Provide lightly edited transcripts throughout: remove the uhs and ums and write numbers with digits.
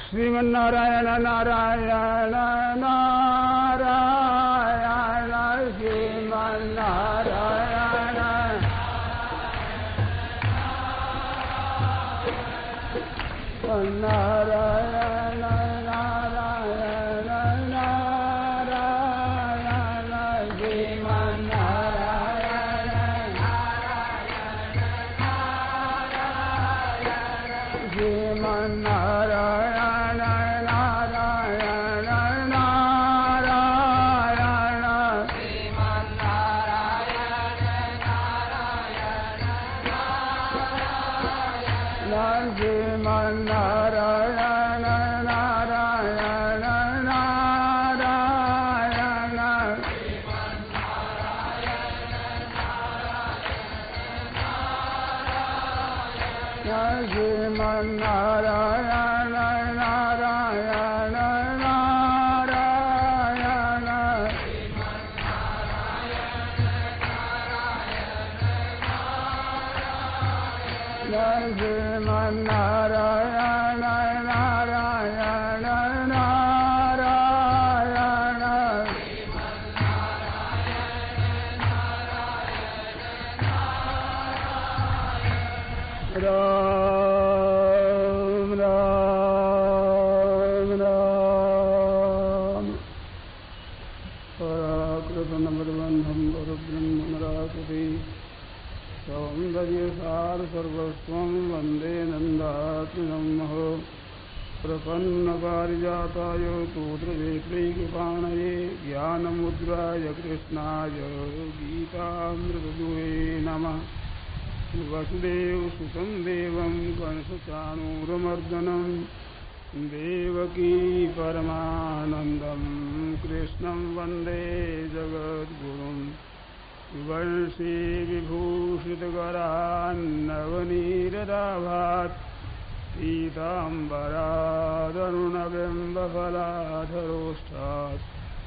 श्रीमन्नारायण नारायण नारायण श्रीमन्नारायण नारायण नारायण नारायण श्रीमन्नारायण श्रीमन्नारायण श्रीमन्नारायण नारायण नारायण श्रीमन्नारायण नारायण नारायण श्रीमन्नारायण नारायण नारायण राम राम राम पराकृतनमृबन्धं परब्रह्मनराकृति सौन्दर्यसार सर्वस्वं वन्दे नन्दात्मनः प्रपन्नपारिजाताय तोत्रवेत्रैकपाणये ज्ञानमुद्राय कृष्णाय गीतामृतदुहे नमः वसुदेवसुतं देवं कंसचाणूरमर्दनं देवकी परमानन्दं कृष्णं वन्दे जगद्गुरुम् वंशी विभूषितकरान्नवनीरदाभात् पीताम्बरादरुणबिम्बफलाधरोष्ठात्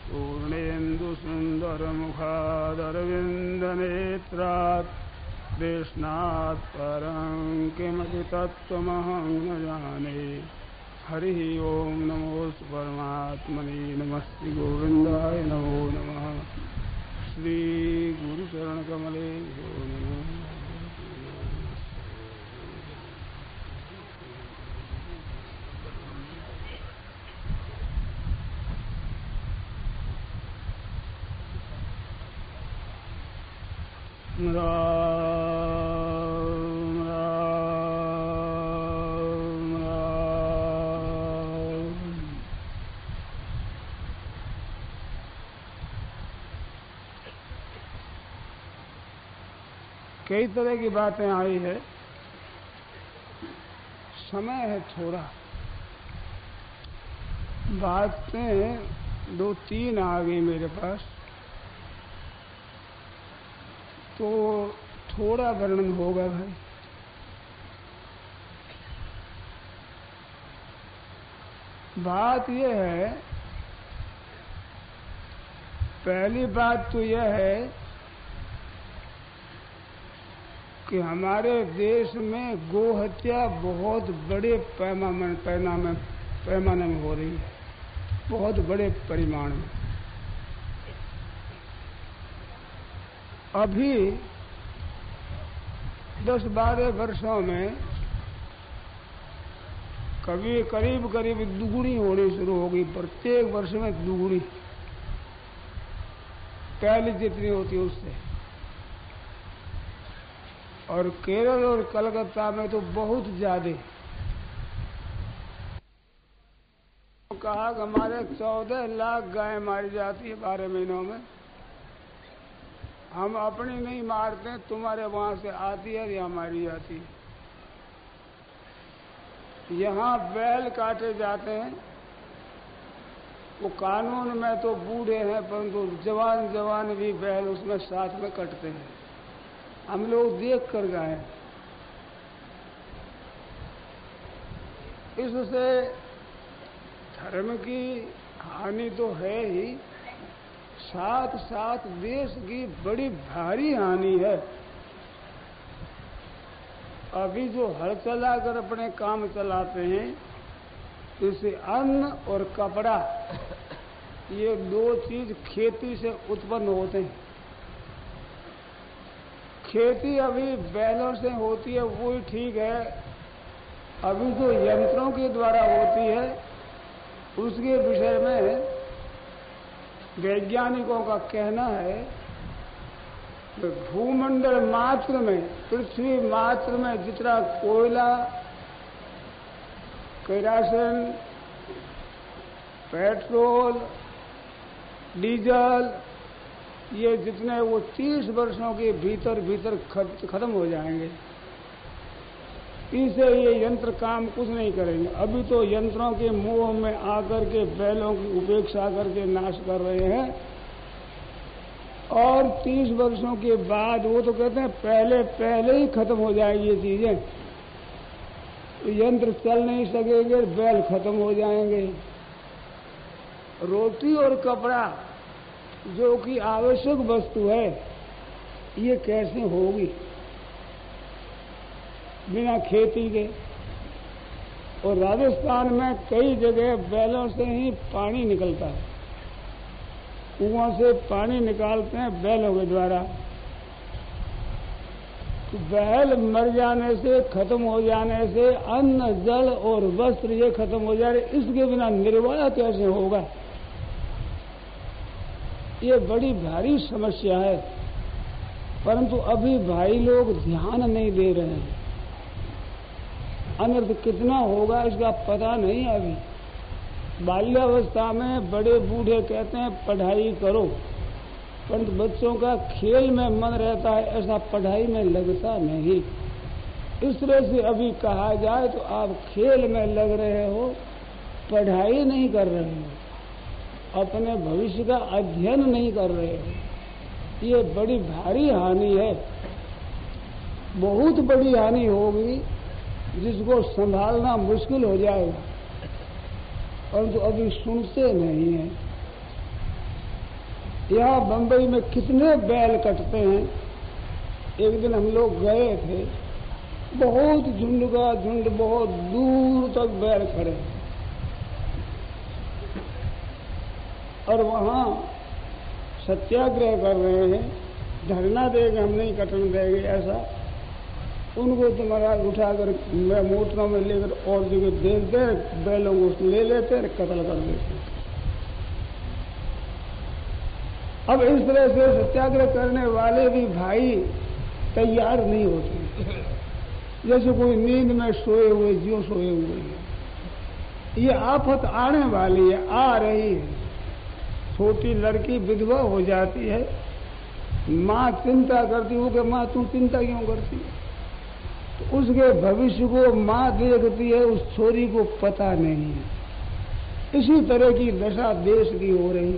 पूर्णेन्दुसुन्दरमुखादरविन्दनेत्रात् कृष्णात् परं किमपि तत्त्वमहं न जाने। हरिः ओं नमोऽस्तु परमात्मने नमस्ते गोविन्दाय नमो नमः। श्री गुरु चरण कमले राम राम राम। कई तरह की बातें आई है, समय है थोड़ा, बातें दो तीन आ गई मेरे पास, तो थोड़ा वर्णन होगा भाई। बात यह है, पहली बात तो यह है कि हमारे देश में गोहत्या बहुत बड़े पैमाने में हो रही है, बहुत बड़े परिमाण में। अभी 10-12 वर्षों में कभी करीब दुगुनी होनी शुरू हो गई, प्रत्येक वर्ष में दुगुनी, पहले जितनी होती है उससे। और केरल और कलकत्ता में तो बहुत ज्यादा। कहा कि हमारे 14 लाख गाय मारी जाती है 12 महीनों में। हम अपनी नहीं मारते, तुम्हारे वहां से आती है या मारी जाती है। यहाँ बैल काटे जाते हैं, वो कानून में तो बूढ़े हैं, परंतु जवान भी बैल उसमें साथ में कटते हैं। हम लोग देख कर गए। इससे धर्म की हानि तो है ही, साथ साथ देश की बड़ी भारी हानि है। अभी जो हल चलाकर अपने काम चलाते हैं, इससे अन्न और कपड़ा, ये दो चीज खेती से उत्पन्न होते हैं। खेती अभी बैलों से होती है, वो ही ठीक है। अभी जो यंत्रों के द्वारा होती है, उसके विषय में वैज्ञानिकों का कहना है कि भूमंडल मात्र में, पृथ्वी मात्र में जितना कोयला, केरोसिन, पेट्रोल, डीजल, ये जितने वो 30 वर्षों के भीतर भीतर खत्म हो जाएंगे। इससे ये यंत्र काम कुछ नहीं करेंगे। अभी तो यंत्रों के मोह में आकर के बैलों की उपेक्षा करके नाश कर रहे हैं, और 30 वर्षों के बाद वो तो कहते हैं पहले ही खत्म हो जाएगी ये चीजें। यंत्र चल नहीं सकेंगे, बैल खत्म हो जाएंगे। रोटी और कपड़ा जो कि आवश्यक वस्तु है, ये कैसे होगी बिना खेती के? और राजस्थान में कई जगह बैलों से ही पानी निकलता है, कुआं से पानी निकालते हैं बैलों के द्वारा। तो बैल मर जाने से, खत्म हो जाने से अन्न, जल और वस्त्र ये खत्म हो जाए, इसके बिना निर्वाह कैसे होगा? ये बड़ी भारी समस्या है, परंतु अभी भाई लोग ध्यान नहीं दे रहे हैं। अनर्थ कितना होगा इसका पता नहीं। अभी बाल्यावस्था में बड़े बूढ़े कहते हैं पढ़ाई करो, परंतु बच्चों का खेल में मन रहता है, ऐसा पढ़ाई में लगता नहीं। इस तरह से अभी कहा जाए तो आप खेल में लग रहे हो, पढ़ाई नहीं कर रहे हो, अपने भविष्य का अध्ययन नहीं कर रहे हो। ये बड़ी भारी हानि है, बहुत बड़ी हानि होगी, जिसको संभालना मुश्किल हो जाएगा, परंतु अभी सुनते नहीं है। यहाँ बंबई में कितने बैल कटते हैं। एक दिन हम लोग गए थे, बहुत झुंड का झुंड, बहुत दूर तक बैल खड़े, और वहां सत्याग्रह कर रहे हैं, धरना देंगे, हम नहीं कटने देंगे ऐसा। उनको तो महाराज उठाकर मोटरों में लेकर और जगह देते, बैलों को ले लेते, कत्ल कर देते। अब इस तरह से सत्याग्रह करने वाले भी भाई तैयार नहीं होते, जैसे कोई नींद में सोए हुए, ज्यों सोए हुए हैं। ये आफत आने वाली है, आ रही है। छोटी लड़की विधवा हो जाती है, माँ चिंता करती हो कि माँ तू चिंता क्यों करती है? तो उसके भविष्य को माँ देखती है, उस छोरी को पता नहीं है। इसी तरह की दशा देश की हो रही,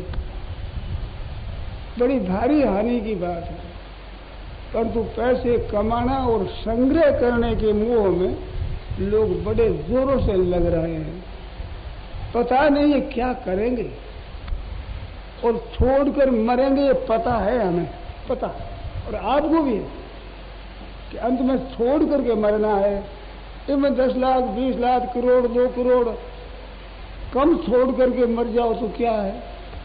बड़ी भारी हानि की बात है। परंतु पैसे कमाना और संग्रह करने के मोह में लोग बड़े जोरों से लग रहे हैं। पता नहीं है क्या करेंगे और छोड़कर मरेंगे, ये पता है हमें, पता, और आपको भी है कि अंत में छोड़ करके मरना है। इसमें 10 लाख, 20 लाख, करोड़, 2 करोड़ कम छोड़ करके मर जाओ तो क्या है,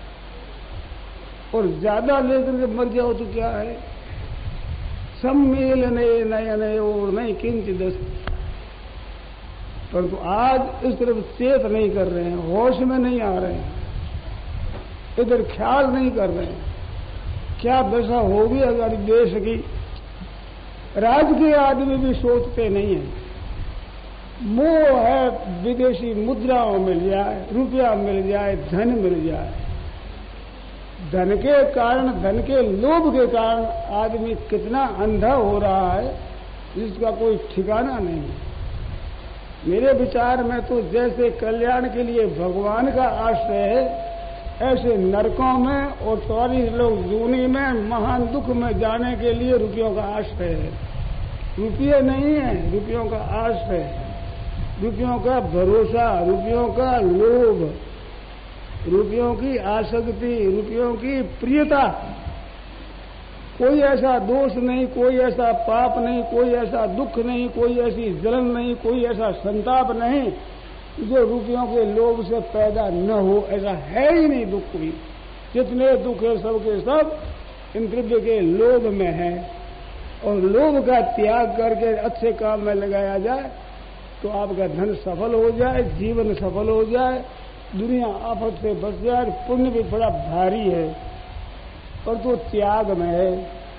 और ज्यादा लेकर के मर जाओ तो क्या है? सम्मेलने नयने और नहीं किंचित दस्ति। परंतु आज इस तरफ चेत नहीं कर रहे हैं, होश में नहीं आ रहे हैं, इधर ख्याल नहीं कर रहे हैं। क्या दशा होगी अगर देश की? राज के आदमी भी सोचते नहीं है। मोह है विदेशी मुद्राओं मिल जाए, रुपया मिल जाए, धन मिल जाए। धन के कारण, धन के लोभ के कारण आदमी कितना अंधा हो रहा है, जिसका कोई ठिकाना नहीं है। मेरे विचार में तो जैसे कल्याण के लिए भगवान का आश्रय है, ऐसे नरकों में और 44 लोग जूनी में महान दुख में जाने के लिए रुपयों का आश्रय है। रुपये नहीं है, रुपयों का आश्रय, रुपयों का भरोसा, रुपयों का लोभ, रुपयों की आसक्ति, रुपयों की प्रियता। कोई ऐसा दोष नहीं, कोई ऐसा पाप नहीं, कोई ऐसा दुख नहीं, कोई ऐसी जलन नहीं, कोई ऐसा संताप नहीं जो रुपयों के लोभ से पैदा न हो, ऐसा है ही नहीं दुख भी। जितने दुख है सबके सब इन द्रव्य के लोभ में है। और लोभ का त्याग करके अच्छे काम में लगाया जाए तो आपका धन सफल हो जाए, जीवन सफल हो जाए, दुनिया आफत से बच जाए। पुण्य भी बड़ा भारी है पर तो त्याग में है।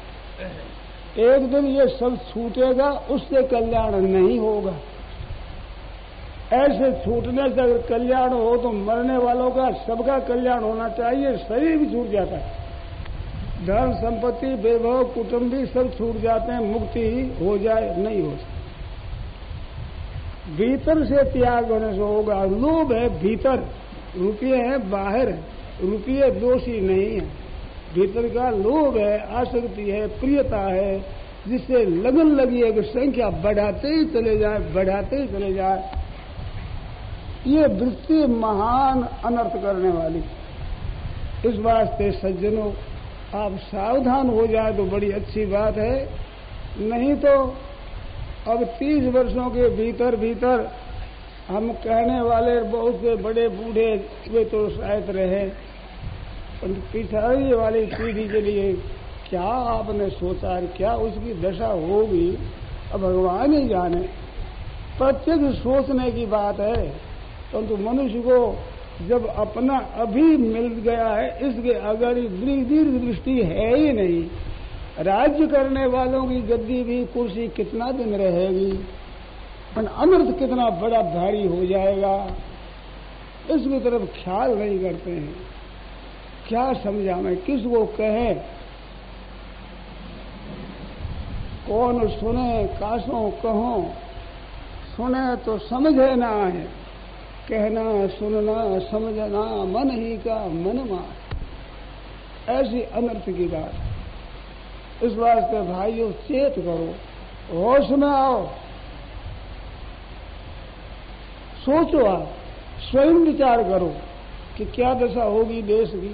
एक दिन ये सब छूटेगा, उससे कल्याण नहीं होगा। ऐसे छूटने से अगर कल्याण हो तो मरने वालों का सबका कल्याण होना चाहिए। शरीर भी छूट जाता है, धन संपत्ति वैभव कुटुंबी सब छूट जाते हैं, मुक्ति ही हो जाए नहीं हो सकती। भीतर से त्याग होने से होगा। लोभ है भीतर, रुपये है बाहर है। रुपये दोषी नहीं है, भीतर का लोभ है, आसक्ति है, प्रियता है, जिससे लगन लगी है कि संख्या बढ़ाते ही चले जाए, बढ़ाते ही चले जाए। ये वृत्ति महान अनर्थ करने वाली। इस वास्ते सज्जनों आप सावधान हो जाए तो बड़ी अच्छी बात है। नहीं तो अब 30 वर्षों के भीतर भीतर हम कहने वाले बहुत से बड़े बूढ़े वे तो शायद रहे, पर पिछड़ी वाली पीढ़ी के लिए क्या आपने सोचा है, क्या उसकी दशा होगी, अब भगवान ही जाने। प्रत्येक सोचने की बात है, परंतु मनुष्य को जब अपना अभी मिल गया है, इसके अगर दीर्घ दृष्टि है ही नहीं। राज्य करने वालों की गद्दी भी कुर्सी कितना दिन रहेगी, और अनर्थ कितना बड़ा भारी हो जाएगा, इसकी तरफ ख्याल नहीं करते हैं। क्या समझाएं, किसको कहें, कौन सुने, कासों कहो। सुने तो समझे ना है, कहना सुनना समझना मन ही का मन मार। ऐसी अनर्थ की बात। इस वास्ते भाइयों चेत करो, होश में आओ, सोचो, आप स्वयं विचार करो कि क्या दशा होगी देश की।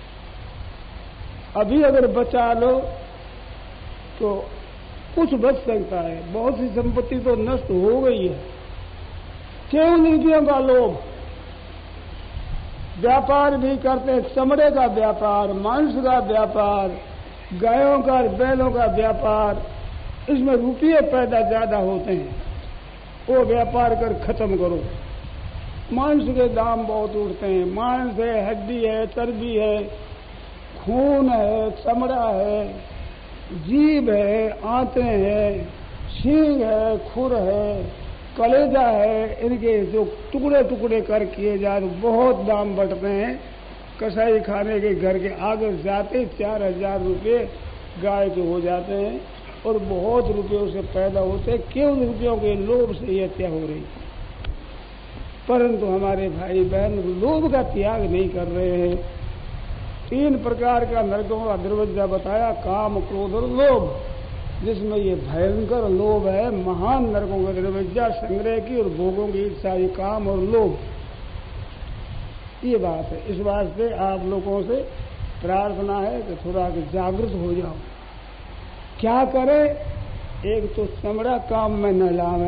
अभी अगर बचा लो तो कुछ बच सकता है, बहुत सी संपत्ति तो नष्ट हो गई है। क्यों नीतियों का लोभ। व्यापार भी करते, चमड़े का व्यापार, मांस का व्यापार, गायों का बैलों का व्यापार, इसमें रुपये पैदा ज्यादा होते हैं, वो व्यापार कर खत्म करो। मांस के दाम बहुत उठते हैं, मांस है, हड्डी है, चर्बी है, खून है, चमड़ा है, जीभ है, आंतें हैं, सींग है, खुर है, कलेजा है, इनके जो टुकड़े टुकड़े कर किए जाए तो बहुत दाम बढ़ते हैं। कसाई खाने के घर के आगे जाते 4000 रुपये गाय के हो जाते हैं और बहुत रुपयों से पैदा होते हैं। केवल रुपयों के लोभ से ये हत्या हो रही। परंतु हमारे भाई बहन लोभ का त्याग नहीं कर रहे हैं। 3 प्रकार का नरकों का दरवाजा बताया, काम क्रोध और लोभ, जिसमें ये भयंकर लोभ है। महान नरकों का दरवाजा संग्रह की और भोगों की इच्छा, ये काम और लोभ, ये बात है। इस वास्ते आप लोगों से प्रार्थना है कि थोड़ा जागृत हो जाओ। क्या करें, एक तो चमड़ा काम में न लावे।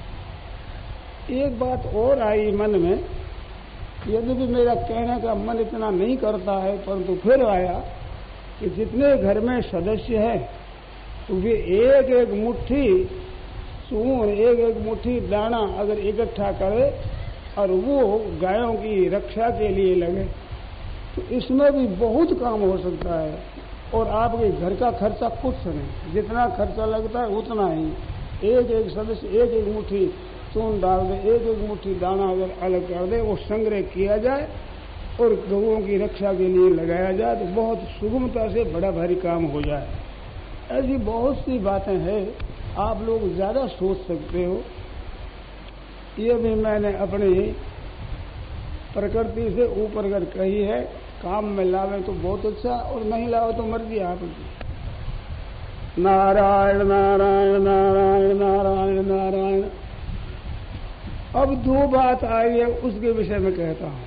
एक बात और आई मन में, यदि भी मेरा कहने का मन इतना नहीं करता है, परंतु फिर आया कि जितने घर में सदस्य हैं तो वे एक एक मुट्ठी चूर्ण, एक एक मुट्ठी दाना अगर इकट्ठा करे और वो गायों की रक्षा के लिए लगे तो इसमें भी बहुत काम हो सकता है। और आपके घर का खर्चा कुछ नहीं, जितना खर्चा लगता है उतना ही। एक एक सदस्य एक एक मुट्ठी चूर्ण डाल दे, एक एक मुट्ठी दाना अगर अलग कर दे, वो संग्रह किया जाए और गौओं की रक्षा के लिए लगाया जाए तो बहुत सुगमता से बड़ा भारी काम हो जाए। ऐसी बहुत सी बातें हैं, आप लोग ज्यादा सोच सकते हो। ये भी मैंने अपनी प्रकृति से ऊपर अगर कही है, काम में लावे तो बहुत अच्छा और नहीं लावे तो मर्जी आपकी। नारायण नारायण नारायण नारायण नारायण। अब 2 बात आई है, उसके विषय में कहता हूं।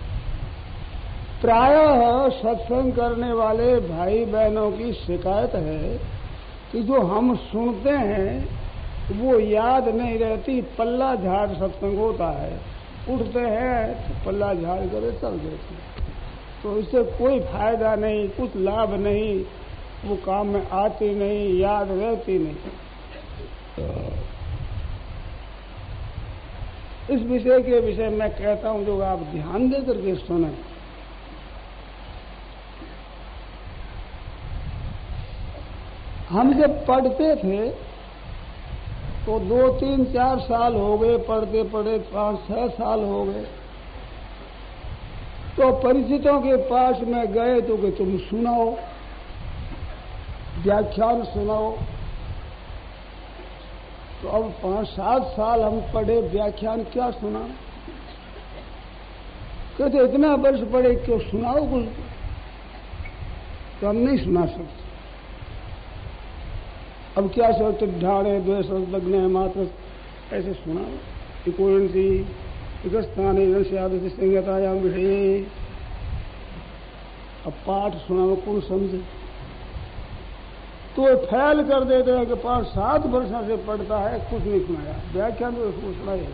प्रायः सत्संग करने वाले भाई बहनों की शिकायत है कि जो हम सुनते हैं वो याद नहीं रहती, पल्ला झाड़ सत्संग होता है। उठते हैं तो पल्ला झाड़ कर चल देते हैं। तो इससे कोई फायदा नहीं, कुछ लाभ नहीं, वो काम में आती नहीं, याद रहती नहीं। इस विषय के विषय में कहता हूं जो आप ध्यान दे करके सुने। हम जब पढ़ते थे तो 2, 3, 4 साल हो गए, पढ़ते पढ़े 5, 6 साल हो गए, तो परिचितों के पास में गए तो कि तुम सुनाओ, व्याख्यान सुनाओ। तो अब 5, 7 साल हम पढ़े, व्याख्यान क्या सुना? कहते इतना वर्ष पढ़े क्यों, सुनाओ कुछ। तो हम नहीं सुना सकते। अब क्या सोचते, ढाड़े द्वेष लग्न मात्र ऐसे सुनाओ। इकोणसी स्थान संगतायाम विषय। अब पाठ सुनाओ, कौन समझे? तो फैल कर देते हैं कि 5, 7 वर्षों से पढ़ता है, कुछ नहीं सुनाया, व्याख्यान तो उसको सुनाया।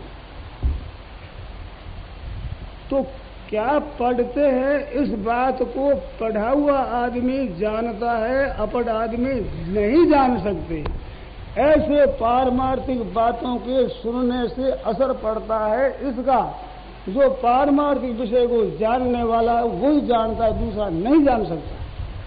तो क्या पढ़ते हैं इस बात को पढ़ा हुआ आदमी जानता है, अपढ़ आदमी नहीं जान सकते। ऐसे पारमार्थिक बातों के सुनने से असर पड़ता है इसका। जो पारमार्थिक विषय को जानने वाला है वही जानता है, दूसरा नहीं जान सकता।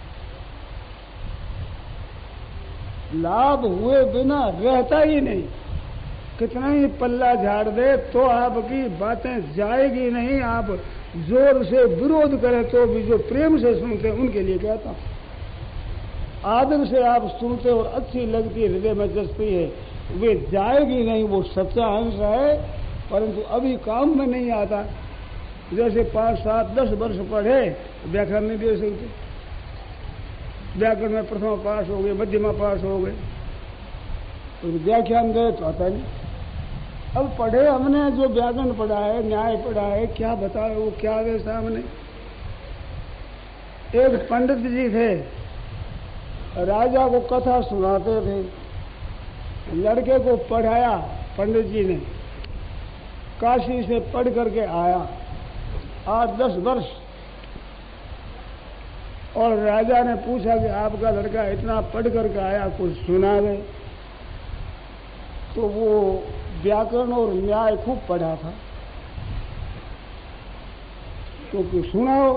लाभ हुए बिना रहता ही नहीं। कितना ही पल्ला झाड़ दे तो आपकी बातें जाएगी नहीं। आप जोर से विरोध करें तो भी जो प्रेम से सुनते हैं उनके लिए कहता हूं, आदर से आप सुनते और अच्छी लगती है, हृदय में जचती है, वे जाएगी नहीं। वो सच्चा अंश है, परंतु अभी काम में नहीं आता। जैसे 5, 7, 10 वर्ष पढ़े, व्याकरण नहीं दे सकते। व्याकरण में प्रथमा पास हो गए, मध्यमा पास हो गए, तो व्याख्यान दे तो आता नहीं। अब पढ़े हमने, जो व्याकरण पढ़ा है, न्याय पढ़ा है, क्या बताए वो क्या है सामने। एक पंडित जी थे, राजा को कथा सुनाते थे। लड़के को पढ़ाया पंडित जी ने, काशी से पढ़ करके आया 8-10 वर्ष। और राजा ने पूछा कि आपका लड़का इतना पढ़ करके आया, कुछ सुना दे। तो वो व्याकरण और न्याय खूब पढ़ा था, तो कुछ सुनाओ।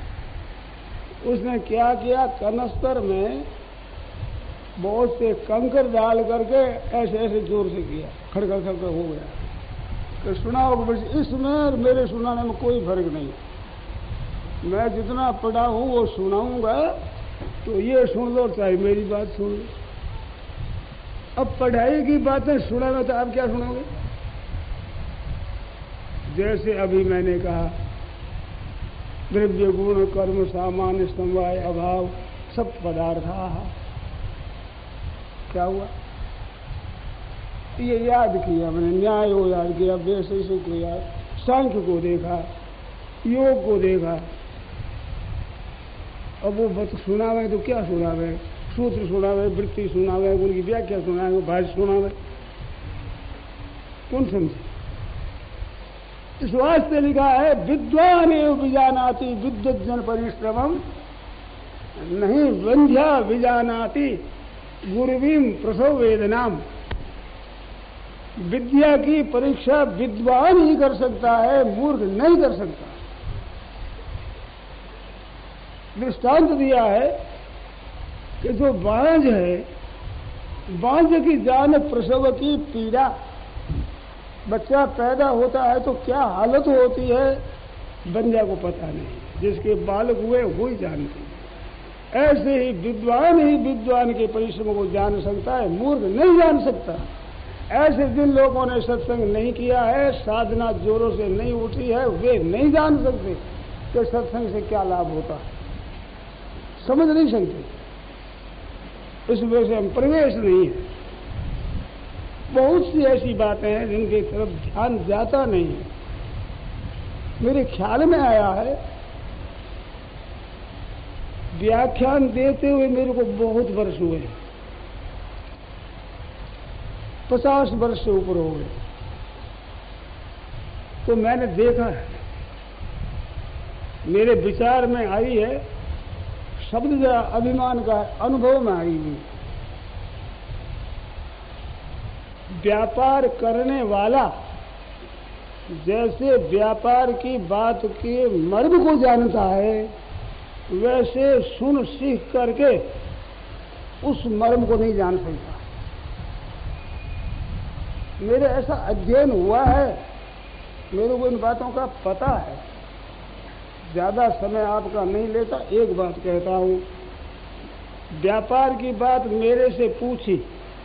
उसने क्या किया, कनस्तर में बहुत से कंकर डाल करके ऐसे ऐसे जोर से किया, खड़खड़ खड़खड़ हो गया। तो सुनाओ, बस इसमें और मेरे सुनाने में कोई फर्क नहीं। मैं जितना पढ़ा हूं वो सुनाऊंगा, तो ये सुन लो चाहे मेरी बात सुन लो। अब पढ़ाई की बातें सुनाना तो आप क्या सुनोगे? जैसे अभी मैंने कहा, द्रव्य गुण कर्म सामान्य समवाय अभाव सब पदार्था। क्या हुआ? ये याद किया मैंने, न्याय को याद किया, वैशेषिक को याद, सांख्य को देखा, योग को देखा। अब वो बत सुनावे तो क्या सुनावे? सूत्र सुनावे, वृत्ति सुनावे, उनकी व्याख्या सुनावे, भाष्य सुनावे, कौन समझे? इस वास्ते लिखा है, विद्वान एवं विजानाति विद्वज्जन परिश्रमम नहीं वंध्या विजानाति गुरुवीम प्रसव वेदनाम। विद्या की परीक्षा विद्वान ही कर सकता है, मूर्ख नहीं कर सकता। दृष्टांत दिया है कि जो बांझ है, बांझ की जान प्रसव की पीड़ा। बच्चा पैदा होता है तो क्या हालत होती है बंजा को पता नहीं, जिसके बालक हुए वो ही जानते हैं। ऐसे ही विद्वान के परिश्रम को जान सकता है, मूर्ख नहीं जान सकता। ऐसे जिन लोगों ने सत्संग नहीं किया है, साधना जोरों से नहीं उठी है, वे नहीं जान सकते कि सत्संग से क्या लाभ होता है, समझ नहीं सकते। इस वजह से हम प्रवेश नहीं है। बहुत सी ऐसी बातें हैं जिनकी तरफ ध्यान जाता नहीं है। मेरे ख्याल में आया है, व्याख्यान देते हुए मेरे को बहुत वर्ष हुए, 50 वर्ष से ऊपर हो गए। तो मैंने देखा है, मेरे विचार में आई है, शब्द जरा अभिमान का है, अनुभव में आई हुई। व्यापार करने वाला जैसे व्यापार की बात के मर्म को जानता है, वैसे सुन सीख करके उस मर्म को नहीं जान सकता। मेरे ऐसा अध्ययन हुआ है, मेरे को इन बातों का पता है। ज्यादा समय आपका नहीं लेता, एक बात कहता हूं। व्यापार की बात मेरे से पूछी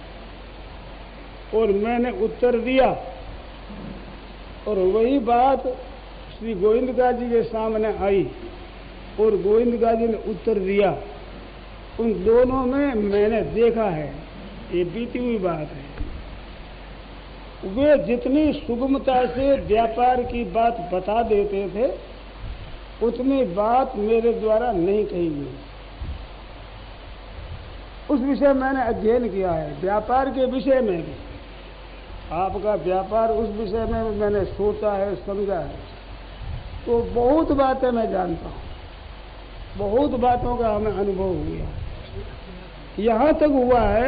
और मैंने उत्तर दिया, और वही बात श्री गोविंदका जी के सामने आई और गोविंदका जी ने उत्तर दिया। उन दोनों में मैंने देखा है, ये बीती हुई बात है। वे जितनी सुगमता से व्यापार की बात बता देते थे, उतनी बात मेरे द्वारा नहीं कही गई। उस विषय मैंने अध्ययन किया है, व्यापार के विषय में भी। आपका व्यापार उस विषय में मैंने सोचा है, समझा है, तो बहुत बातें मैं जानता हूं, बहुत बातों का हमें अनुभव हुआ। यहां तक हुआ है,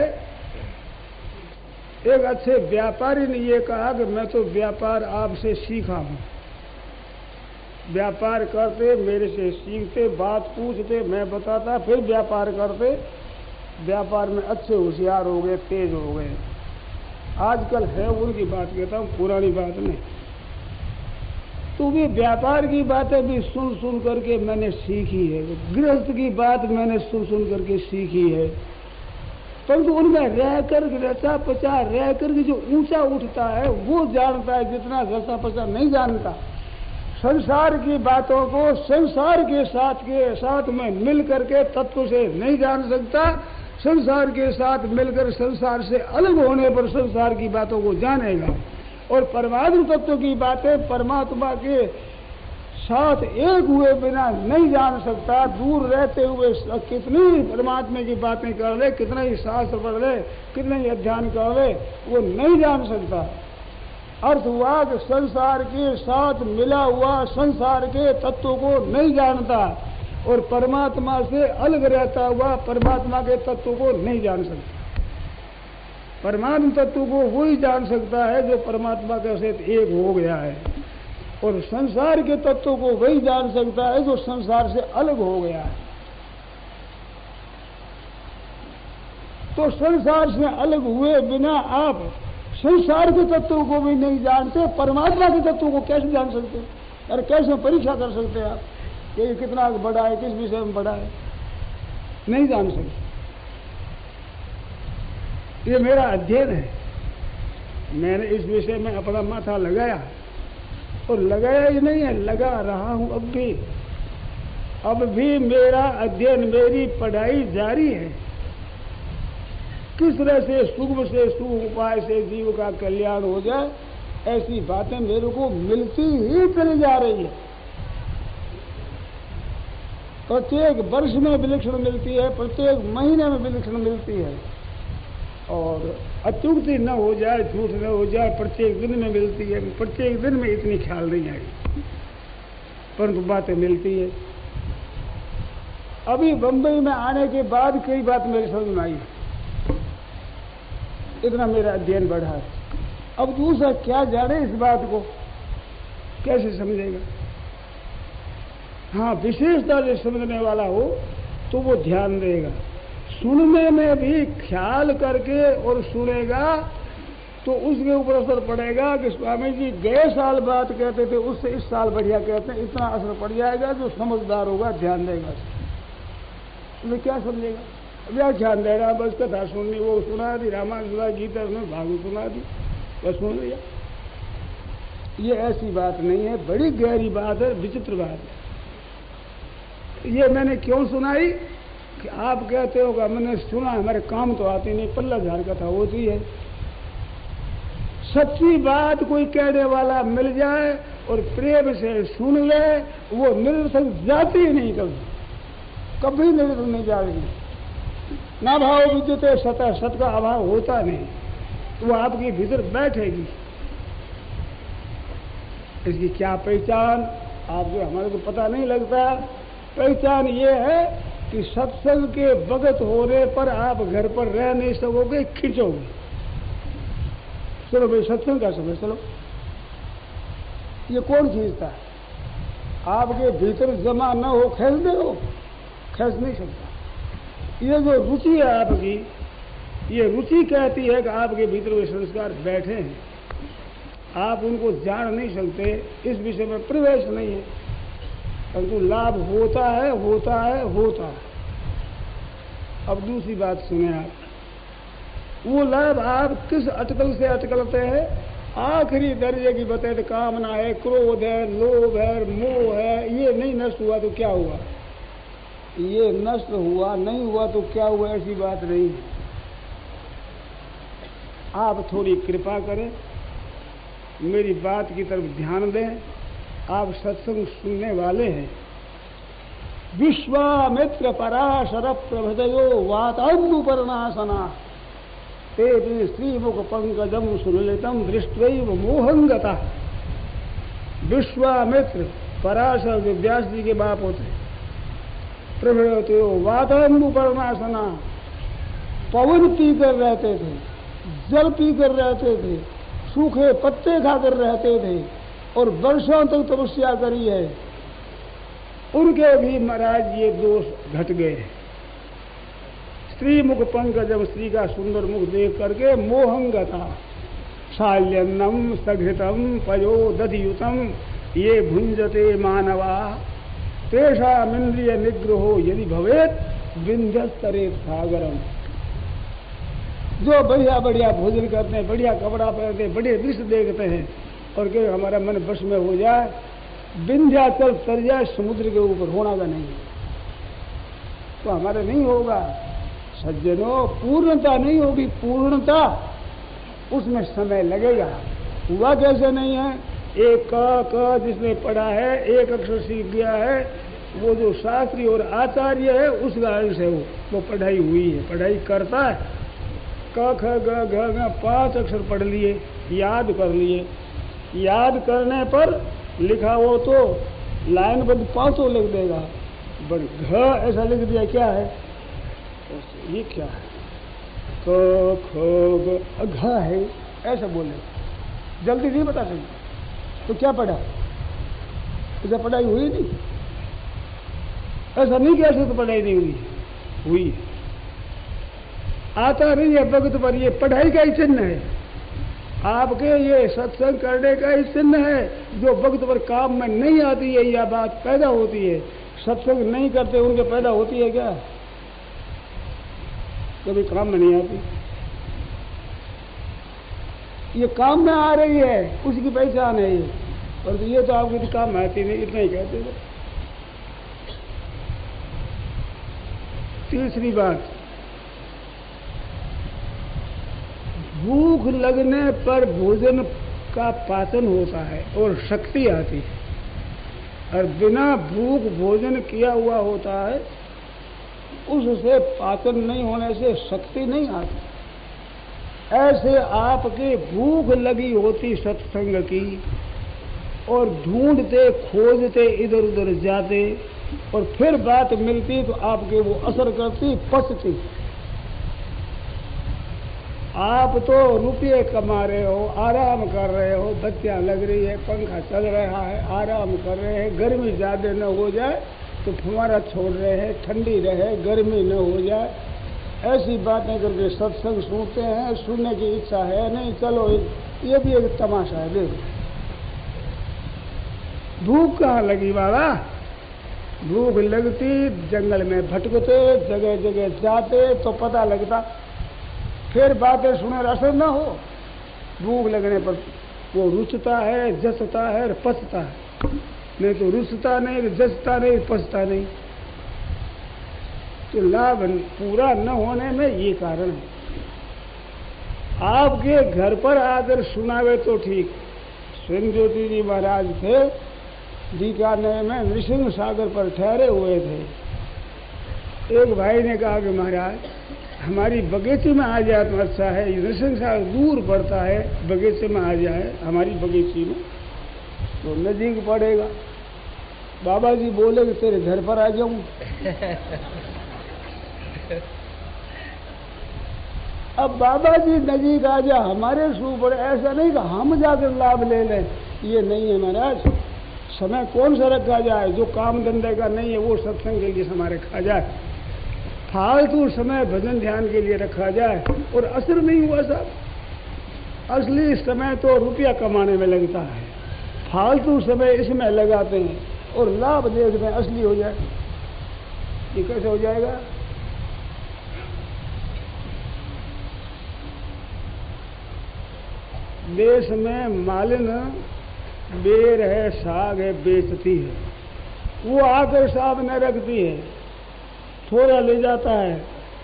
एक अच्छे व्यापारी ने ये कहा कि मैं तो व्यापार आपसे सीखा हूं। व्यापार करते, मेरे से सीखते, बात पूछते, मैं बताता, फिर व्यापार करते, व्यापार में अच्छे होशियार हो गए, तेज हो गए। आजकल है, उनकी बात कहता हूं, पुरानी बात नहीं। तो भी व्यापार की बातें भी सुन सुन करके मैंने सीखी है, गृहस्थ की बात मैंने सुन सुन करके सीखी है, परंतु उनमें रह कर रचा पचा रह कर के जो ऊंचा उठता है वो जानता है, जितना रचा पचा नहीं जानता। संसार की बातों को संसार के साथ में मिल करके तत्व से नहीं जान सकता। संसार के साथ मिलकर संसार से अलग होने पर संसार की बातों को जानेगा। और परमात्म तत्व की बातें परमात्मा के साथ एक हुए बिना नहीं जान सकता। दूर रहते हुए कितनी परमात्मा की बातें कर ले, कितना ही शास्त्र पढ़ ले, कितना ही अध्ययन कर ले, वो नहीं जान सकता। अर्थ हुआ कि संसार के साथ मिला हुआ संसार के तत्व को नहीं जानता, और परमात्मा से अलग रहता हुआ परमात्मा के तत्व को नहीं जान सकता। परमात्मा तत्व को वही जान सकता है जो परमात्मा के साथ एक हो गया है, और संसार के तत्व को वही जान सकता है जो संसार से अलग हो गया है। तो संसार से अलग हुए बिना आप संसार के तत्व को भी नहीं जानते, परमात्मा के तत्व को कैसे जान सकते? अरे कैसे परीक्षा कर सकते हैं आप कि ये कितना बड़ा है, किस विषय में बड़ा है? नहीं जान सकते। ये मेरा अध्ययन है, मैंने इस विषय में अपना माथा लगाया, और लगाया ही नहीं है, लगा रहा हूं अब भी मेरा अध्ययन, मेरी पढ़ाई जारी है। किस तरह से सुगम उपाय से जीव का कल्याण हो जाए, ऐसी बातें मेरे को मिलती ही चली जा रही है। प्रत्येक वर्ष में विलक्षण मिलती है, प्रत्येक महीने में विलक्षण मिलती है, और अत्युक्ति न हो जाए, झूठ न हो जाए, प्रत्येक दिन में मिलती है। प्रत्येक दिन में इतनी ख्याल नहीं आई, परंतु बातें मिलती है। अभी बंबई में आने के बाद कई बात मेरे समझ में आई, इतना मेरा अध्ययन बढ़ा है। अब दूसरा क्या जाने इस बात को, कैसे समझेगा? हाँ, विशेषता से समझने वाला हो तो वो ध्यान देगा। सुनने में भी ख्याल करके और सुनेगा तो उसके ऊपर असर पड़ेगा कि स्वामी जी गए साल बात कहते थे, उससे इस साल बढ़िया कहते हैं, इतना असर पड़ जाएगा। जो समझदार होगा ध्यान देगा, तो क्या समझेगा? व्याख्यान दे रहा, बस कथा सुननी, वो सुना दी, रामायण सुना, गीता उसने भागवत सुना दी, बस सुन लिया। ये ऐसी बात नहीं है, बड़ी गहरी बात है, विचित्र बात है। ये मैंने क्यों सुनाई कि आप कहते हो कि मैंने सुना, हमारे काम तो आती नहीं, पल्ला झाड़ कथा होती है। सच्ची बात कोई कहने वाला मिल जाए और प्रेम से सुन ले, वो निरर्थक जाती ही नहीं, कभी निरर्थक नहीं जाएगी। ना भाव विद्युते सतः, सत का अभाव होता नहीं, तो वो आपके भीतर बैठेगी। इसकी क्या पहचान? आप जो हमारे को पता नहीं लगता। पहचान ये है कि सत्संग के वक्त होने पर आप घर पर रह नहीं सकोगे, खींचोगे। चलो भाई सत्संग का समय, चलो। ये कौन खींचता है? आपके भीतर जमा न हो, खींच दे, हो खींच नहीं सकता। ये जो रुचि है आपकी, ये रुचि कहती है कि आपके भीतर वे संस्कार बैठे हैं, आप उनको जान नहीं सकते, इस विषय में प्रवेश नहीं है, परंतु लाभ होता है, होता है, होता है। अब दूसरी बात सुने आप, वो लाभ आप किस अटकल से अटकलते हैं? आखिरी दर्जे की बतैत कामना है, क्रोध है, लोभ है, मोह है, ये नहीं नष्ट हुआ तो क्या हुआ? ये नष्ट हुआ, नहीं हुआ तो क्या हुआ? ऐसी बात नहीं है। आप थोड़ी कृपा करें, मेरी बात की तरफ ध्यान दें। आप सत्संग सुनने वाले हैं। विश्वामित्र पराशर प्रभृतयो वातानुपर्णासना ते श्रीमुख पंकजम सुललितम दृष्ट्वैव मोहंगता। विश्वामित्र पराशर जो व्यास जी के बाप होते, प्रभृतयो वातानुपर्णासना, पवन पीकर रहते थे, जल पीकर रहते थे, सूखे पत्ते खाकर रहते थे और वर्षों तक तपस्या करी है, उनके भी महाराज ये दोष घट गए। स्त्री मुख पंकजम, स्त्री का सुंदर मुख देख करके मोहंगता, शाल्यन्नम सघृतम पयो दधियुतम ये भुंजते मानवा तेषामिंद्रिय निग्रहो यदि भवेत विंध्यस्तरे सागरम। जो बढ़िया बढ़िया भोजन करते हैं, बढ़िया कपड़ा पहनते हैं, बढ़िया दृश्य देखते हैं और कि हमारा मन वश में हो जाए, विंध्याचल तर जाए समुद्र के ऊपर, होना का नहीं तो हमारे नहीं होगा। सज्जनों, पूर्णता नहीं होगी, पूर्णता उसमें समय लगेगा। हुआ कैसे नहीं है? एक क जिसने पढ़ा है, एक अक्षर सीख गया है, वो जो शास्त्री और आचार्य है उसका अंश है, वो पढ़ाई हुई है, पढ़ाई करता है। क ख ग घ घ 5 अक्षर पढ़ लिए, याद कर लिए, याद करने पर लिखा हो तो लाइनबद्ध 500 लिख देगा, बट घ ऐसा लिख दिया, क्या है ये? क्या है? क ख ग घ है, ऐसा बोले, जल्दी नहीं बता सकते। तो क्या पढ़ा? ऐसा पढ़ाई हुई नहीं? ऐसा नहीं कि ऐसे तो पढ़ाई नहीं हुई, हुई। आता नहीं है वक्त पर, ये पढ़ाई का ही चिन्ह है। आपके ये सत्संग करने का ही चिन्ह है। जो वक्त पर काम में नहीं आती है या बात पैदा होती है, सत्संग नहीं करते उनके पैदा होती है क्या? कभी काम में नहीं आती। ये काम में आ रही है, उसकी पहचान है ये, और ये तो आपकी काम में आती नहीं, इतना ही कहते थे। तीसरी बात, भूख लगने पर भोजन का पाचन होता है और शक्ति आती है, और बिना भूख भोजन किया हुआ होता है, उससे पाचन नहीं होने से शक्ति नहीं आती। ऐसे आपकी भूख लगी होती सत्संग की, और ढूंढते खोजते इधर उधर जाते, और फिर बात मिलती तो आपके वो असर करती, पचती। आप तो रुपये कमा रहे हो, आराम कर रहे हो, बत्तियां लग रही है, पंखा चल रहा है, आराम कर रहे हैं, गर्मी ज्यादा न हो जाए तो फुवारा छोड़ रहे हैं, ठंडी रहे, गर्मी न हो जाए, ऐसी बातें करके सत्संग सुनते हैं। सुनने की इच्छा है नहीं, चलो ये भी एक तमाशा है। देखो भूख कहाँ लगी बाबा? भूख लगती जंगल में भटकते, जगह जगह जाते तो पता लगता, फिर बातें सुने असर न हो। भूख लगने पर वो रुचता है, जसता है और पचता है, नहीं तो रुचता नहीं, जसता नहीं, पचता नहीं। तो लाभ पूरा न होने में ये कारण है। आपके घर पर आकर सुनावे तो ठीक। सिंह ज्योति जी महाराज थे, बीकानेर में नृसिंह सागर पर ठहरे हुए थे। एक भाई ने कहा कि महाराज हमारी बगीचे में आ जाए तो अच्छा है, नृसिंह सागर दूर पड़ता है, बगीचे में आ जाए हमारी बगीचे में। तो नजीक पड़ेगा। बाबा जी बोले कि तेरे घर पर आ जाऊं। अब बाबा जी नजीक आ जा, हमारे सू पड़े, ऐसा नहीं कि हम जाकर लाभ ले लें, ये नहीं है महाराज। समय कौन सा रखा जाए, जो काम धंधे का नहीं है वो सत्संग के लिए समय रखा जाए, फालतू समय भजन ध्यान के लिए रखा जाए और असर नहीं हुआ साहब। असली समय तो रुपया कमाने में लगता है, फालतू समय इसमें लगाते हैं और लाभ देखते हैं असली हो जाए। ये कैसे हो जाएगा? देश में मालिन बेर है, साग है, बेचती है, वो आकर साहब न रखती है, थोड़ा ले जाता है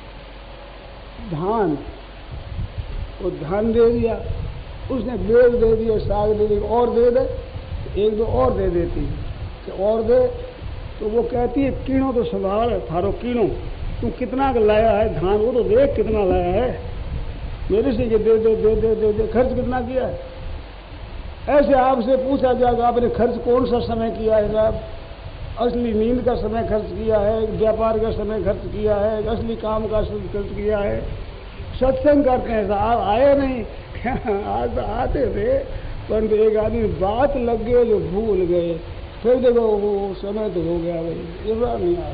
धान, वो धान दे दिया, उसने बेर दे दिया, साग दे दिया, और दे दे, एक दो और दे देती है कि और दे, तो वो कहती है कीणों तो संभाल, थारो कीणों, तू कितना लाया है धान, वो तो देख कितना लाया है, मेरे से ये दे दे दे दे दे दे, खर्च कितना किया है? ऐसे आपसे पूछा जाएगा आपने खर्च कौन सा समय किया है साहब? असली नींद का समय खर्च किया है, व्यापार का समय खर्च किया है, असली काम का समय खर्च किया है। सत्संग करते हैं साहब, आए नहीं आज तो आते थे, परंतु एक आदमी बात लग गए जो भूल गए, फिर देखो वो समय तो हो गया भाई, इस बार नहीं आए,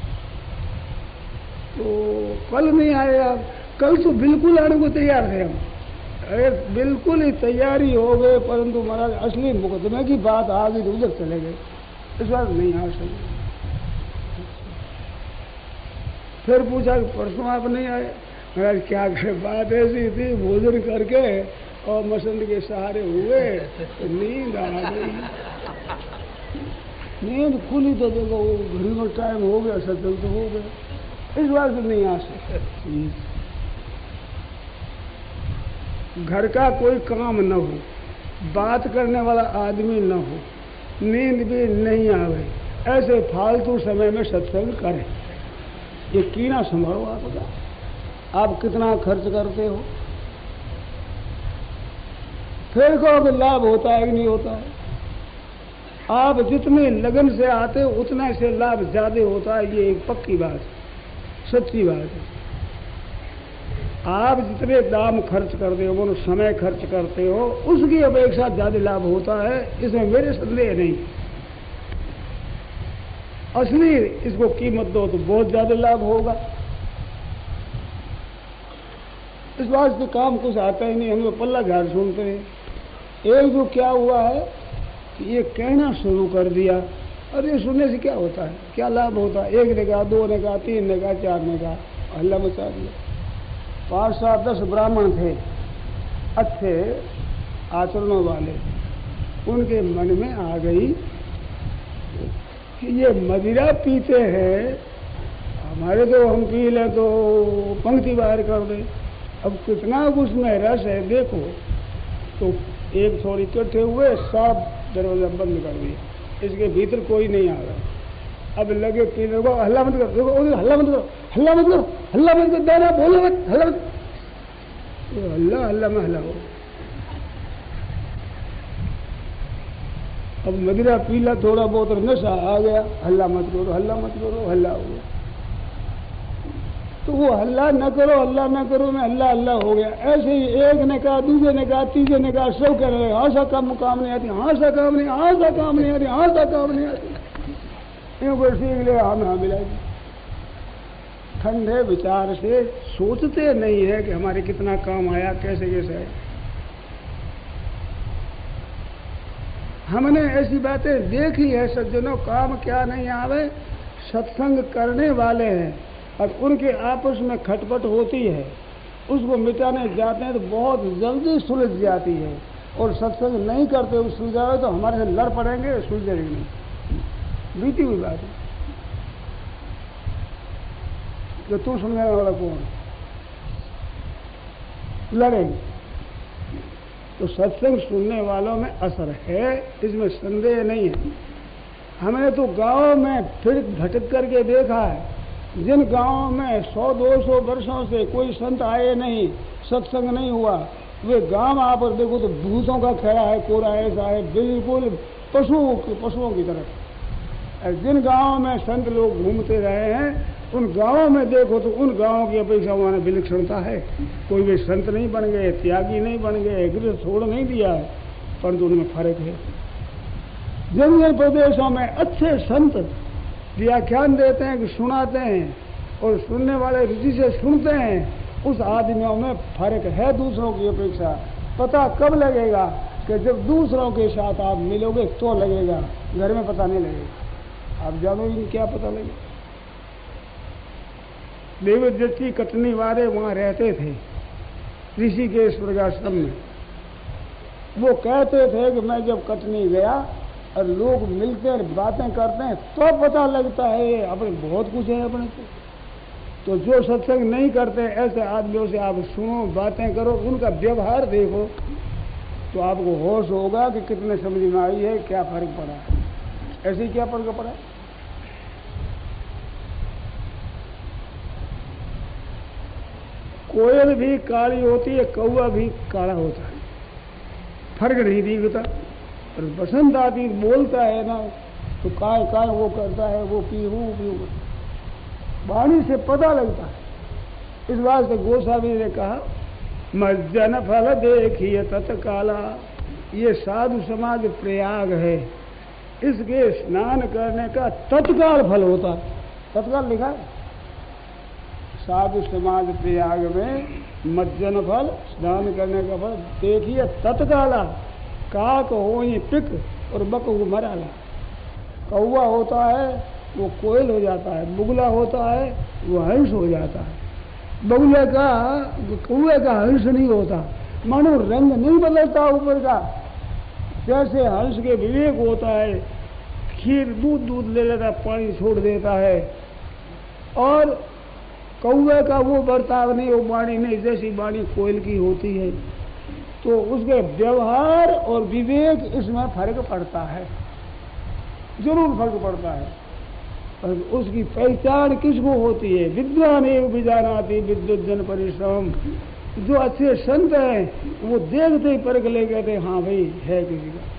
तो कल नहीं आए आप, कल तो बिल्कुल आने को तैयार थे हम, अरे बिल्कुल ही तैयारी हो गए, परंतु महाराज असली मुकदमे की बात आ गई तो उधर चले गए, इस बार नहीं आ सके। फिर पूछा कि परसों आप नहीं आए, महाराज क्या करें, बात ऐसी थी, भोजन करके और मसंद के सहारे हुए तो नींद आ गई, नींद खुली तो देखो वो घड़ी में टाइम हो गया, सत्संग तो हो गया, इस बार तो नहीं आ सके। घर का कोई काम न हो, बात करने वाला आदमी न हो, नींद भी नहीं आवे, ऐसे फालतू समय में सत्संग करें, ये कीना संभालो आपका, आप कितना खर्च करते हो, फिर कहो कि लाभ होता है कि नहीं होता है। आप जितने लगन से आते हो उतना से लाभ ज्यादा होता है, ये एक पक्की बात, सच्ची बात है। आप जितने दाम खर्च करते हो, वो समय खर्च करते हो, उसकी अपेक्षा ज्यादा लाभ होता है, इसमें मेरे संदेह नहीं। असली इसको कीमत दो तो बहुत ज्यादा लाभ होगा। इस वास्ते काम कुछ आता ही नहीं, हम लोग पल्ला झाड़ सुनते हैं। एक जो क्या हुआ है कि ये कहना शुरू कर दिया, अरे सुनने से क्या होता है, क्या लाभ होता है, एक ने कहा, दो ने कहा, तीन ने कहा, चार ने कहा, हल्ला मचा दिया। 5, 7, 10 ब्राह्मण थे, अच्छे आचरणों वाले, उनके मन में आ गई कि ये मदिरा पीते हैं, हमारे तो हम पी लें तो पंक्ति बाहर कर दे, अब कितना उसमें रस है देखो। तो एक थोड़ी इकट्ठे हुए, सब दरवाजा बंद कर दिया, इसके भीतर कोई नहीं आ रहा। अब लगे पीने को, हल्ला मत करो, देखो हल्ला मत करो, हल्ला मत करो, हल्ला मत करो, दाना बोलो मत, हल्ला मत, तो हल्ला हल्ला में हल्ला हो। अब मदिरा पीला थोड़ा बहुत नशा आ गया, हल्ला मत करो, हल्ला मत करो, हल्ला हो गया। तो वो हल्ला न करो, हल्ला न करो में हल्ला हल्ला हो गया। ऐसे ही एक ने कहा, दूसरे ने कहा, तीसरे ने कहा, सब कह रहे हाँ सा काम नहीं आती, हाँ सा काम नहीं, हाँ सा काम नहीं आती, हाँ सा काम नहीं आती, कोई सीख ले, हाँ मिलाएगी। ठंडे विचार से सोचते नहीं है कि हमारे कितना काम आया, कैसे कैसे आया। हमने ऐसी बातें देखी है सज्जनों, काम क्या नहीं आवे, सत्संग करने वाले हैं और उनके आपस में खटपट होती है, उसको मिटाने जाते हैं तो बहुत जल्दी सुलझ जाती है, और सत्संग नहीं करते उस सुलझावे तो हमारे से लड़ पड़ेंगे, सुलझेंगे नहीं, बीती हुई बात है। जो तू समझाने वाला कौन, लड़ेंगे। तो सत्संग सुनने वालों में असर है, इसमें संदेह नहीं है। हमने तो गांव में फिर भटक करके देखा है, जिन गांवों में 100-200 वर्षों से कोई संत आए नहीं, सत्संग नहीं हुआ, वे गांव आप देखो तो भूतों का खेड़ा है, कोरा ऐसा है, बिल्कुल पशुओं की तरह। जिन गांवों में संत लोग घूमते रहे हैं उन गांवों में देखो तो उन गांवों की अपेक्षा वहां विलक्षणता है। कोई भी संत नहीं बन गए, त्यागी नहीं बन गए, गृह छोड़ नहीं दिया है, परंतु उनमें फर्क है। जिन जिन प्रदेशों में अच्छे संत व्याख्यान देते हैं कि सुनाते हैं और सुनने वाले रुचि से सुनते हैं, उस आदमियों में फर्क है दूसरों की अपेक्षा। पता कब लगेगा कि जब दूसरों के साथ आप मिलोगे तो लगेगा, घर में पता नहीं लगेगा। आप जानोगे क्या पता लगेगा। देवदत्ती कटनी वाले वहां रहते थे ऋषिकेश वृद्धाश्रम में। वो कहते थे कि मैं जब कटनी गया और लोग मिलते और बातें करते हैं तो पता लगता है अपने बहुत कुछ है अपने को। तो जो सत्संग नहीं करते ऐसे आदमियों से आप सुनो, बातें करो, उनका व्यवहार देखो तो आपको होश होगा कि कितने समझ में आई है, क्या फर्क पड़ा है। ऐसे क्या फर्क पड़ा है। कोयल भी काली होती है, कौवा भी काला होता है, फर्क नहीं दिखता। और बसंत आदि बोलता है ना तो काय काय वो करता है, वो पीहू वाणी से पता लगता है। इस बात से गोस्वामी ने कहा मज्जन फल देखिए तत्काला। ये साधु समाज प्रयाग है, इसके स्नान करने का तत्काल फल होता है। तत्काल लिखा है साधु समाज प्रयाग में मज्जन फल, स्नान करने का फल देखिए तत्काला। काक हो ये पिक और बक हो मराला। कौवा होता है वो कोयल हो जाता है, बुगला होता है वो हंस हो जाता है। बगुले का कौवे का हंस नहीं होता, मानो रंग नहीं बदलता ऊपर का। जैसे हंस के विवेक होता है, खीर दूध ले लेता, पानी छोड़ देता है, और कौवे का वो बर्ताव नहीं, वो वाणी नहीं, जैसी वाणी कोयल की होती है। तो उसके व्यवहार और विवेक इसमें फर्क पड़ता है, जरूर फर्क पड़ता है। और उसकी पहचान किसको होती है। विद्वान एक विजानाति विद्युत जन परिश्रम। जो अच्छे संत हैं वो देखते ही परख ले कहते हाँ भाई है किसी का।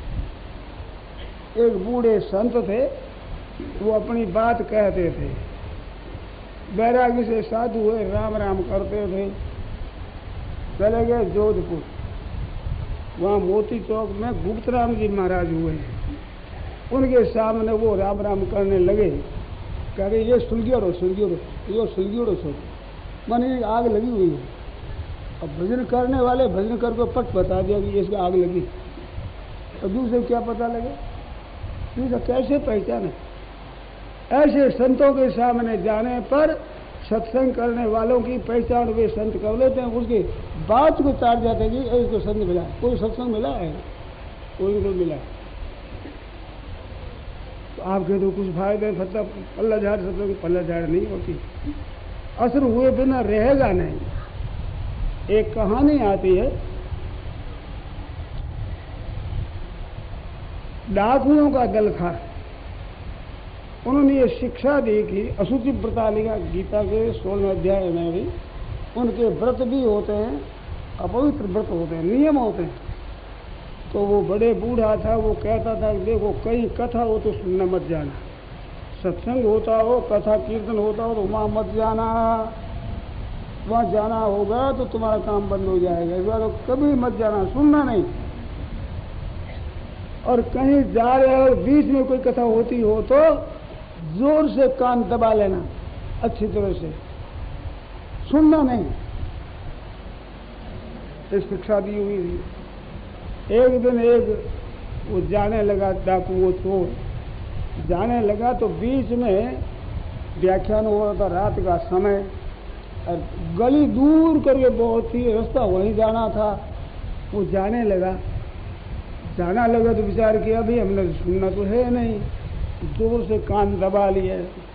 एक बूढ़े संत थे, वो अपनी बात कहते थे। बैरागी से साधु हुए, राम राम करते थे, चले गए जोधपुर। वहां मोती चौक में गुप्तराम जी महाराज हुए। उनके सामने वो राम राम करने लगे, कह रहे ये सुलगियोड़ो ये सुलगियोड़ो सो माने आग लगी हुई है। अब भजन करने वाले भजन करके पट बता दिया कि इसकी आग लगी। तो दूसरे क्या पता लगे, दूसरा कैसे पहचाने। ऐसे संतों के सामने जाने पर सत्संग करने वालों की पहचान वे संत कर लेते हैं। उसकी बात को चाट जाते हैं कि इसको संत मिला, कोई सत्संग मिला है, कोई नहीं मिला। तो आप कहते हो कुछ फायदे, मतलब पल्ला झाड़ सत्संग, पल्ला झाड़ नहीं होती, असर हुए बिना रहेगा नहीं। एक कहानी आती है, डाकुओं का दल था। उन्होंने ये शिक्षा दी कि अशुचि व्रतालिका, गीता के 16वें अध्याय में भी उनके व्रत भी होते हैं, अपवित्र व्रत होते हैं, नियम होते हैं। तो वो बड़े बूढ़ा था, वो कहता था कि देखो कहीं कथा हो तो सुनने मत जाना, सत्संग होता हो, कथा कीर्तन होता हो तो वहां मत जाना। वहां जाना होगा तो तुम्हारा काम बंद हो जाएगा, इस बार कभी मत जाना, सुनना नहीं। और कहीं जा रहे हो बीच में कोई कथा होती हो तो जोर से कान दबा लेना, अच्छी तरह से सुनना नहीं। इस शिक्षा दी हुई थी। एक दिन एक वो जाने लगा, डाकू वो चोर जाने लगा तो बीच में व्याख्यान हो रहा था, रात का समय, और गली दूर करके बहुत ही रास्ता वहीं जाना था। वो जाने लगा तो विचार किया भाई हमने सुनना तो है नहीं, जोर से कान दबा लिया,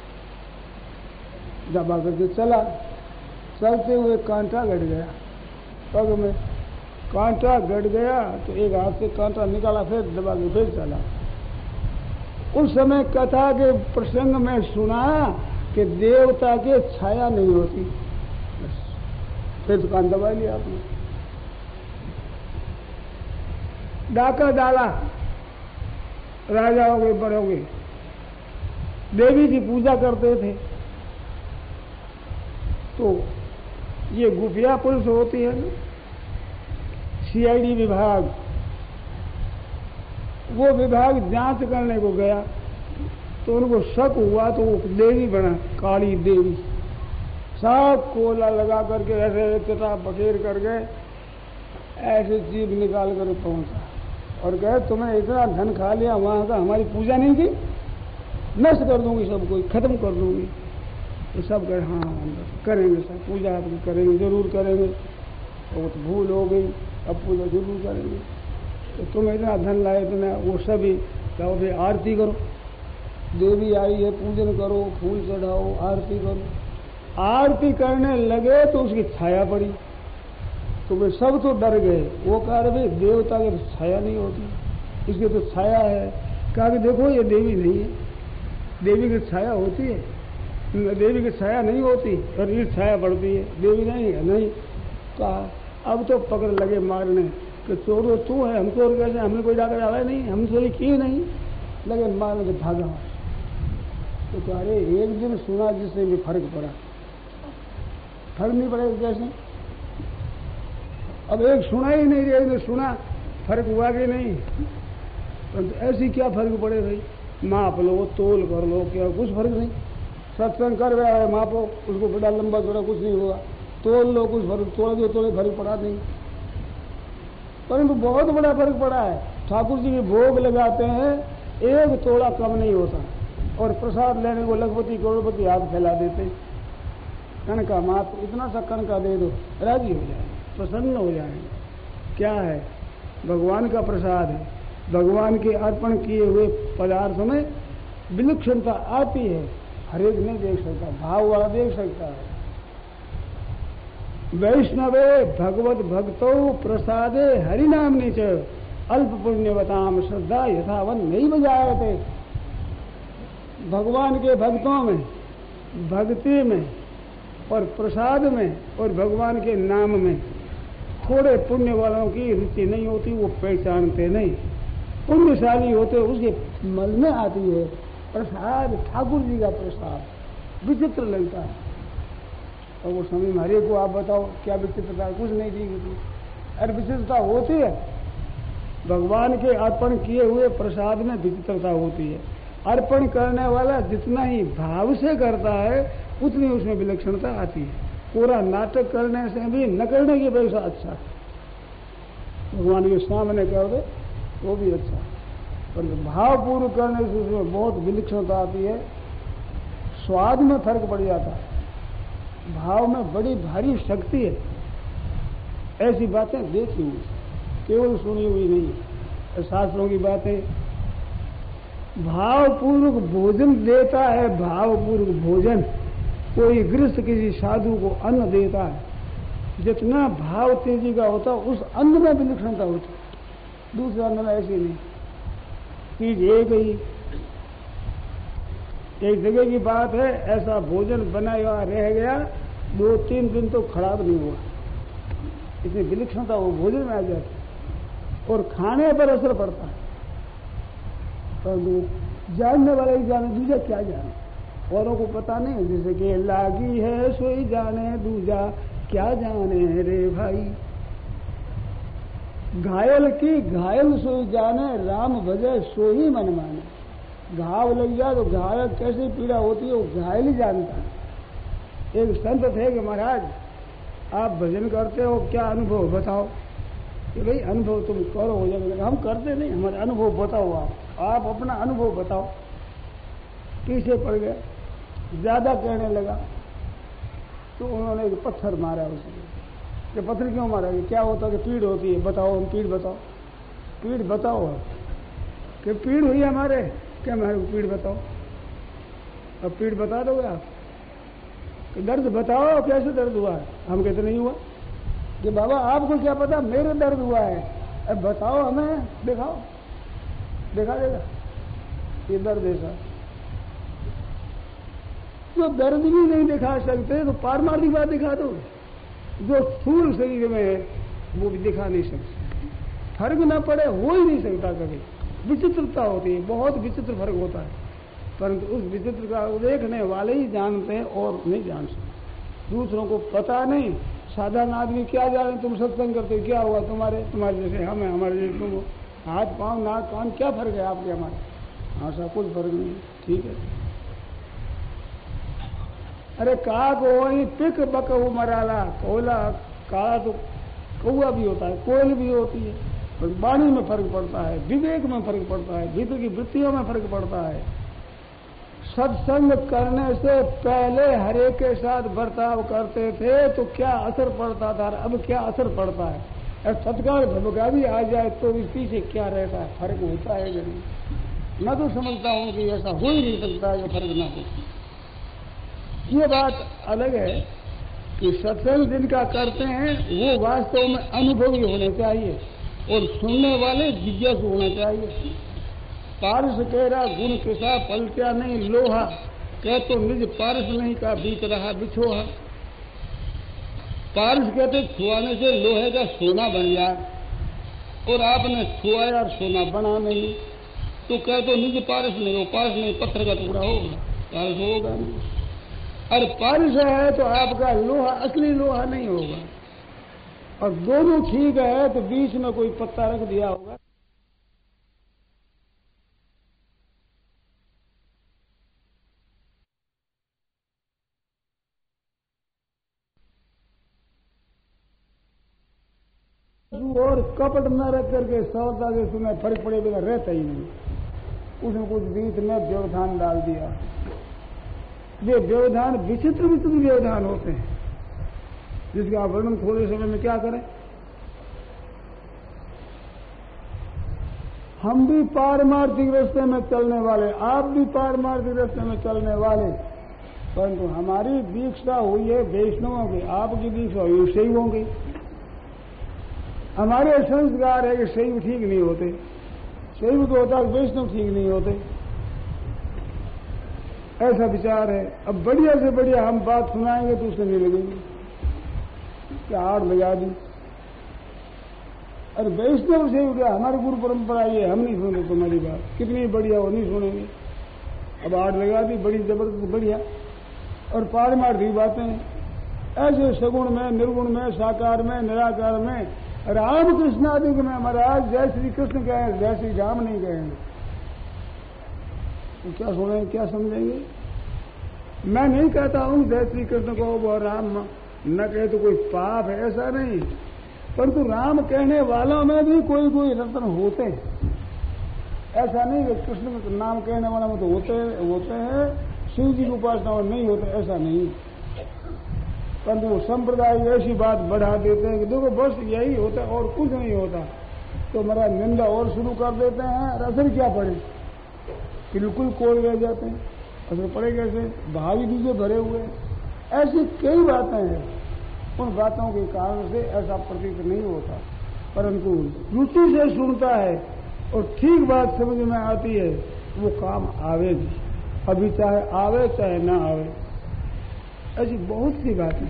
दबा करके चला। चलते हुए कांटा गड़ गया, पग में कांटा गड़ गया तो एक हाथ से कांटा निकाला, फिर दबा के फिर चला। उस समय कथा के प्रसंग में सुना कि देवता के छाया नहीं होती, फिर तो कान दबा लिया आपने। डाका डाला, राजा हो गए, बड़े हो गए, देवी की पूजा करते थे। तो ये गुफिया पुलिस होती है ना, सीआईडी विभाग, वो विभाग जांच करने को गया तो उनको शक हुआ, तो वो देवी बना, काली देवी। सब कोला लगा करके ऐसे किताब बखेर करके ऐसे जीभ निकाल कर पहुंचा और कहे तुमने इतना धन खा लिया वहां का, हमारी पूजा नहीं की, नष्ट कर दूंगी, सबको खत्म कर दूंगी। तो सब कहे हाँ करेंगे, सब पूजा आपकी करेंगे, जरूर करेंगे। तो वो तो भूल हो गई, अब पूजा जरूर करेंगे। तो तुम इतना धन लाए, तुमने वो सभी कहो भाई आरती करो, देवी आई है, पूजन करो, फूल चढ़ाओ, आरती करो। आरती करने लगे तो उसकी छाया पड़ी, तो वे सब तो डर गए। वो कह रहे भाई देवता की तो छाया नहीं होती, इसकी तो छाया है। कहा कि देखो ये देवी नहीं है, देवी की छाया होती है, देवी की छाया नहीं होती और ये छाया बढ़ती है, देवी नहीं है। नहीं कहा, अब तो पकड़ लगे मारने कि चोर तू है, हम चोर कैसे, हमने कोई डाकर डाला नहीं, हम चोरी की नहीं, लगे मारने के भागा। तो कह रहे एक दिन सुना जिससे भी फर्क पड़ा, फर्क नहीं पड़ेगा कैसे? अब एक सुना ही नहीं, एक ने सुना, फर्क हुआ कि नहीं? तो ऐसी क्या फर्क पड़े भाई, माप लो, तोल कर लो, क्या कुछ फर्क नहीं। सत्संग कर रहा है, मापो, उसको बड़ा लंबा चौड़ा कुछ नहीं होगा, तोल लो, कुछ फर्क, तोड़ दो तोड़े फर्क पड़ा नहीं। परंतु बहुत बड़ा फर्क पड़ा है। ठाकुर जी के भोग लगाते हैं, एक तोड़ा कम नहीं होता, और प्रसाद लेने को लखपति करोड़पति हाथ फैला देते। कण का माप, इतना सा कण का दे दो, राजी हो जाए, प्रसन्न हो जाएंगे। क्या है? भगवान का प्रसाद है। भगवान के अर्पण किए हुए पदार्थ में विलक्षणता आती है, हरेक नहीं देख सकता, भाव वाला देख सकता है। वैष्णवे भगवत भक्तो प्रसादे हरिनाम नीच अल्प पुण्यवताम श्रद्धा यथावन नहीं बजाए थे। भगवान के भक्तों में, भक्ति में और प्रसाद में और भगवान के नाम में थोड़े पुण्य वालों की रुचि नहीं होती, वो पहचानते नहीं। पुण्यशाली होते उसके मन में आती है प्रसाद, ठाकुर जी का प्रसाद विचित्र लगता है। और वो समय हरे को आप बताओ क्या विचित्रता, कुछ नहीं दी। अरे विचित्रता होती है, भगवान के अर्पण किए हुए प्रसाद में विचित्रता होती है। अर्पण करने वाला जितना ही भाव से करता है उतनी उसमें विलक्षणता आती है। पूरा नाटक करने से भी न करने की अपेक्षा अच्छा है, भगवान के सामने कर दे वो भी अच्छा है, पर भावपूर्व करने से उसमें बहुत विलक्षणता आती है, स्वाद में फर्क पड़ जाता है, भाव में बड़ी भारी शक्ति है। ऐसी बातें देखी हुई, केवल सुनी हुई नहीं, शास्त्रों की बातें। भावपूर्वक भोजन देता है, भावपूर्वक भोजन। कोई गृहस्थ किसी साधु को अन्न देता है, जितना भाव तेजी का होता है उस अन्न में विलक्षणता होती है, दूसरे अन्न में ऐसी नहीं। चीज एक ही, एक जगह की बात है, ऐसा भोजन बना हुआ रह गया, 2-3 दिन तो खराब नहीं हुआ, इतनी विलक्षणता वो भोजन में आ जाती है और खाने पर असर पड़ता है। परंतु जानने वाला ही जाने, दूजा क्या जाने, औरों को पता नहीं। जैसे कि लागी है सोई जाने, दूजा क्या जाने रे भाई। घायल की घायल सोई जाने, राम भजे सोई मन माने। घाव लग जाए तो घायल कैसी पीड़ा होती है वो घायल ही जानता है। एक संत थे कि महाराज आप भजन करते हो, क्या अनुभव बताओ। कि भाई अनुभव तुम करो हो जाएगा, हम करते नहीं, हमारे अनुभव बताओ, आप अपना अनुभव बताओ। पीछे पड़ गया, ज्यादा कहने लगा तो उन्होंने एक पत्थर मारा उसने। कि पत्थर क्यों मारा, कि क्या होता है कि पीड़ होती है, बताओ, हम पीड़ बताओ, पीड़ बताओ। कि पीड़ हुई हमारे, क्या हमारे को पीड़ बताओ। अब पीड़ बता दोगे आप, कि दर्द बताओ कैसे दर्द हुआ है। हम कहते नहीं हुआ। कि बाबा आपको क्या पता, मेरे दर्द हुआ है, अब बताओ हमें, दिखाओ, दिखा देगा ये दर्द ऐसा। जो दर्द भी नहीं दिखा सकते तो पारमार्थिक बात दिखा दो, जो स्थूल शरीर में है वो भी दिखा नहीं सकते। फर्क ना पड़े, हो ही नहीं सकता कभी। विचित्रता होती है, बहुत विचित्र फर्क होता है, परंतु उस विचित्र का देखने वाले ही जानते हैं और नहीं जान सकते। दूसरों को पता नहीं, साधारण आदमी क्या जाने, तुम सत्संग करते क्या हुआ तुम्हारे जैसे हम हैं, हमारे जैसे तुम हो, हाथ पांव नाक कान क्या फर्क है आपके हमारे? ऐसा कुछ फर्क नहीं, ठीक है। अरे काक हो पिक बक हो मराला, कोयला काला तो कौआ भी होता है, कोयल भी होती है, पर वाणी में फर्क पड़ता है, विवेक में फर्क पड़ता है, भीतर की वृत्तियों में फर्क पड़ता है। सत्संग करने से पहले हरे के साथ बर्ताव करते थे तो क्या असर पड़ता था, अब क्या असर पड़ता है? तत्काल भूमिका भी आ जाए तो इस पीछे क्या रहता है, फर्क होता है कि नहीं? मैं तो समझता हूं कि ऐसा हो ही नहीं सकता है कि फर्क ना हो। ये बात अलग है कि सत्संग जिनका करते हैं वो वास्तव में अनुभवी होने चाहिए और सुनने वाले जिज्ञासु होना चाहिए। पारस कह रहा गुण किसा पलटा नहीं लोहा, कह तो निज पारस नहीं का बीत रहा बिछोहा। पारस कहते छुआने से लोहे का सोना बन जाए, और आपने छुआया और सोना बना नहीं, तो कह तो निज पारस नहीं हो, पारस नहीं पत्थर का टुकड़ा होगा, पारस होगा नहीं। और पारस है तो आपका लोहा असली लोहा नहीं होगा, और दोनों ठीक है तो बीच में कोई पत्ता रख दिया होगा। और कपट न रख करके सौदा के सुने फर्क पड़े बिना रहता ही नहीं, उसने कुछ बीच में व्यवधान डाल दिया। ये व्यवधान विचित्र विचित्र व्यवधान होते हैं, जिसका वर्णन थोड़े समय में क्या करें। हम भी पारमार्थिक रास्ते में चलने वाले, आप भी पारमार्थिक रास्ते में चलने वाले, परंतु हमारी दीक्षा हुई है वैष्णवों की, आपकी दीक्षा हुई शैवों की। हमारे संस्कार है कि शैव ठीक नहीं होते, शैव तो होता है वैष्णव ठीक नहीं होते, ऐसा विचार है। अब बढ़िया से बढ़िया हम बात सुनाएंगे तो उससे नहीं लगेंगे, क्या आड़ लगा दी। अरे वैष्णव शैव क्या, हमारी गुरु परंपरा ये, हम नहीं सुने तुम्हारी बात, कितनी बढ़िया हो नहीं सुनेंगे। अब आड़ लगा दी बड़ी जबरदस्त बढ़िया। और पारमार्थिक बातें ऐसे सगुण में, निर्गुण में, साकार में, निराकार में, राम कृष्ण आदि में महाराज जय श्री कृष्ण कहे, जय श्री राम नहीं कहेंगे तो क्या सुनेंगे, क्या समझेंगे? मैं नहीं कहता हूं जय श्री कृष्ण को वो राम न कहे तो कोई पाप है, ऐसा नहीं, परंतु राम कहने वालों में भी कोई कोई रत्न होते हैं। ऐसा नहीं कि कृष्ण का नाम कहने वालों में तो होते हैं, शिव जी की उपासना में नहीं होते, ऐसा नहीं। परंतु वो संप्रदाय ऐसी बात बढ़ा देते हैं कि देखो बस यही होता है और कुछ नहीं होता, तो मेरा निंदा और शुरू कर देते हैं। और असर क्या पड़े, बिल्कुल कोड़ रह जाते हैं, असर पड़े कैसे, भावी दूसरे भरे हुए। ऐसी कई बातें हैं, उन बातों के कारण से ऐसा प्रतीत नहीं होता, परंतु रुचि से सुनता है और ठीक बात समझ में आती है, वो काम आवेगी, अभी चाहे आवे चाहे ना आवे। ऐसी बहुत सी बातें।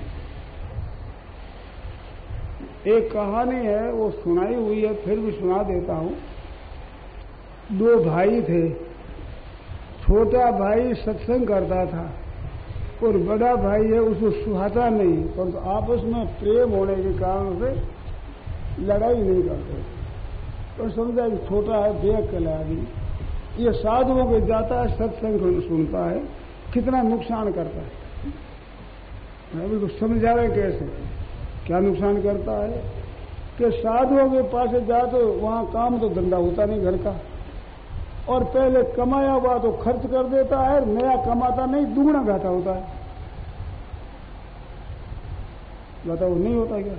एक कहानी है वो सुनाई हुई है, फिर भी सुना देता हूं। दो भाई थे, छोटा भाई सत्संग करता था और बड़ा भाई है उसको सुहाता नहीं, परंतु आपस में प्रेम होने के कारण से लड़ाई नहीं करते। तो समझा कि छोटा है देख के आदमी, ये साधुओं के जाता है, सत्संग सुनता है, कितना नुकसान करता है। अभी कुछ समझा रहे कैसे, क्या नुकसान करता है कि साधुओं के पास जा तो वहां काम तो धंधा होता नहीं घर का, और पहले कमाया हुआ तो खर्च कर देता है, नया कमाता नहीं, दुगना घाटा होता है। बताओ नहीं होता क्या?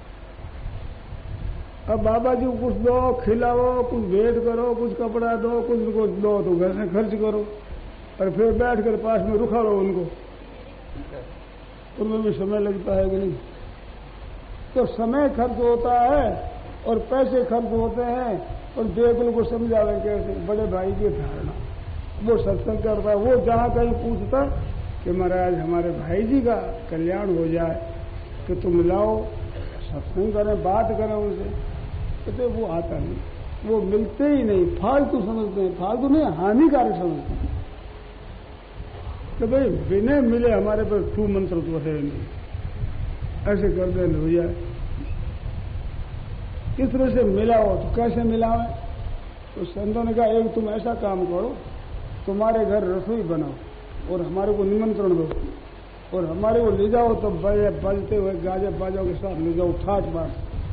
अब बाबा जी को कुछ दो, खिलाओ, कुछ भेंट करो, कुछ कपड़ा दो, कुछ दो तो घर से खर्च करो, और फिर बैठ कर पास में रुका लो उनको, उनमें भी समय लगता है कि नहीं? तो समय खर्च होता है और पैसे खर्च होते हैं, और देखने को समझावे कैसे, बड़े भाई की धारणा। वो सत्संग करता है, वो जहां कहीं पूछता कि महाराज हमारे भाई जी का कल्याण हो जाए कि तुम लाओ सत्संग करें, बात करें उनसे, तो वो आता नहीं। वो मिलते ही नहीं, फालतू समझते हैं, फालतू नहीं हानिकारक समझते हैं कि भाई बिना मिले हमारे पर तू मंत्र तो है नहीं, ऐसे कर दे भैया। किस तरह से मिलाओ तो कैसे मिलाओ? तो संतों ने कहा एक तुम ऐसा काम करो, तुम्हारे घर रसोई बनाओ और हमारे को निमंत्रण दो और हमारे को ले जाओ, तो बजते हुए गाजे बाजों के साथ ले जाओ ठाट बात,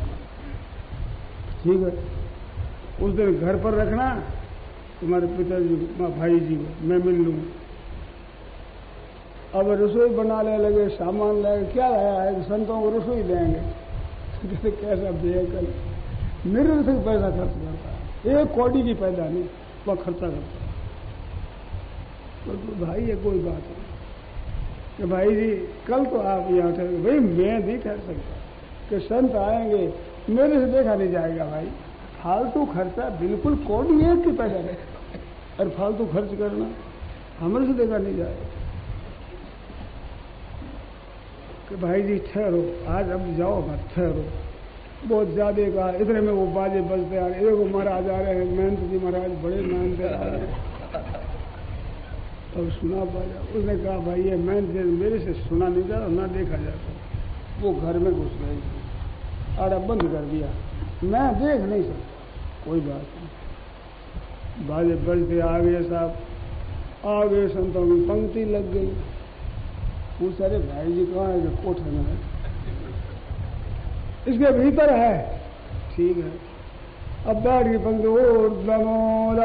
ठीक है? उस दिन घर पर रखना तुम्हारे पिताजी भाई जी को, मैं मिल लूंगा। अब रसोई बनाने लगे, सामान लाए, क्या लाया है? संतों को रसोई देंगे। कैसा बेअकल, निरर्थक पैसा खर्च करता है, एक कौड़ी की पैदा नहीं वह खर्चा करता है। तो भाई ये कोई बात नहीं कि भाई जी कल तो आप यहाँ ठहरे, भाई मैं नहीं ठहर सकता कि संत आएंगे, मेरे से देखा नहीं जाएगा भाई। फालतू खर्चा बिल्कुल कौड़ी एक की पैसा है, और फालतू खर्च करना हमारे से देखा नहीं जाएगा कि भाई जी ठहरो, आज अब जाओ मत, ठहरो। बहुत ज्यादा कहा, इतने में वो बाजे बजते आ रहे, एक महाराज आ रहे हैं, महंत जी महाराज बड़े मेहनत आ रहे हैं। तब सुना बाजा, उसने कहा भाई ये महंत जी मेरे से सुना नहीं जाता, ना देखा जाता। वो घर में घुस गई, आड़ा बंद कर दिया, मैं देख नहीं सकता। कोई बात नहीं, बाजे बजते आ गए साहब, आ गए, संतों की पंक्ति लग गई। वो सारे भाई जी कहाँ है? कोठे में है, इसके भीतर है, ठीक है। अब बैठ की पंक्ति, ऊर्ध्वमूलमधशाख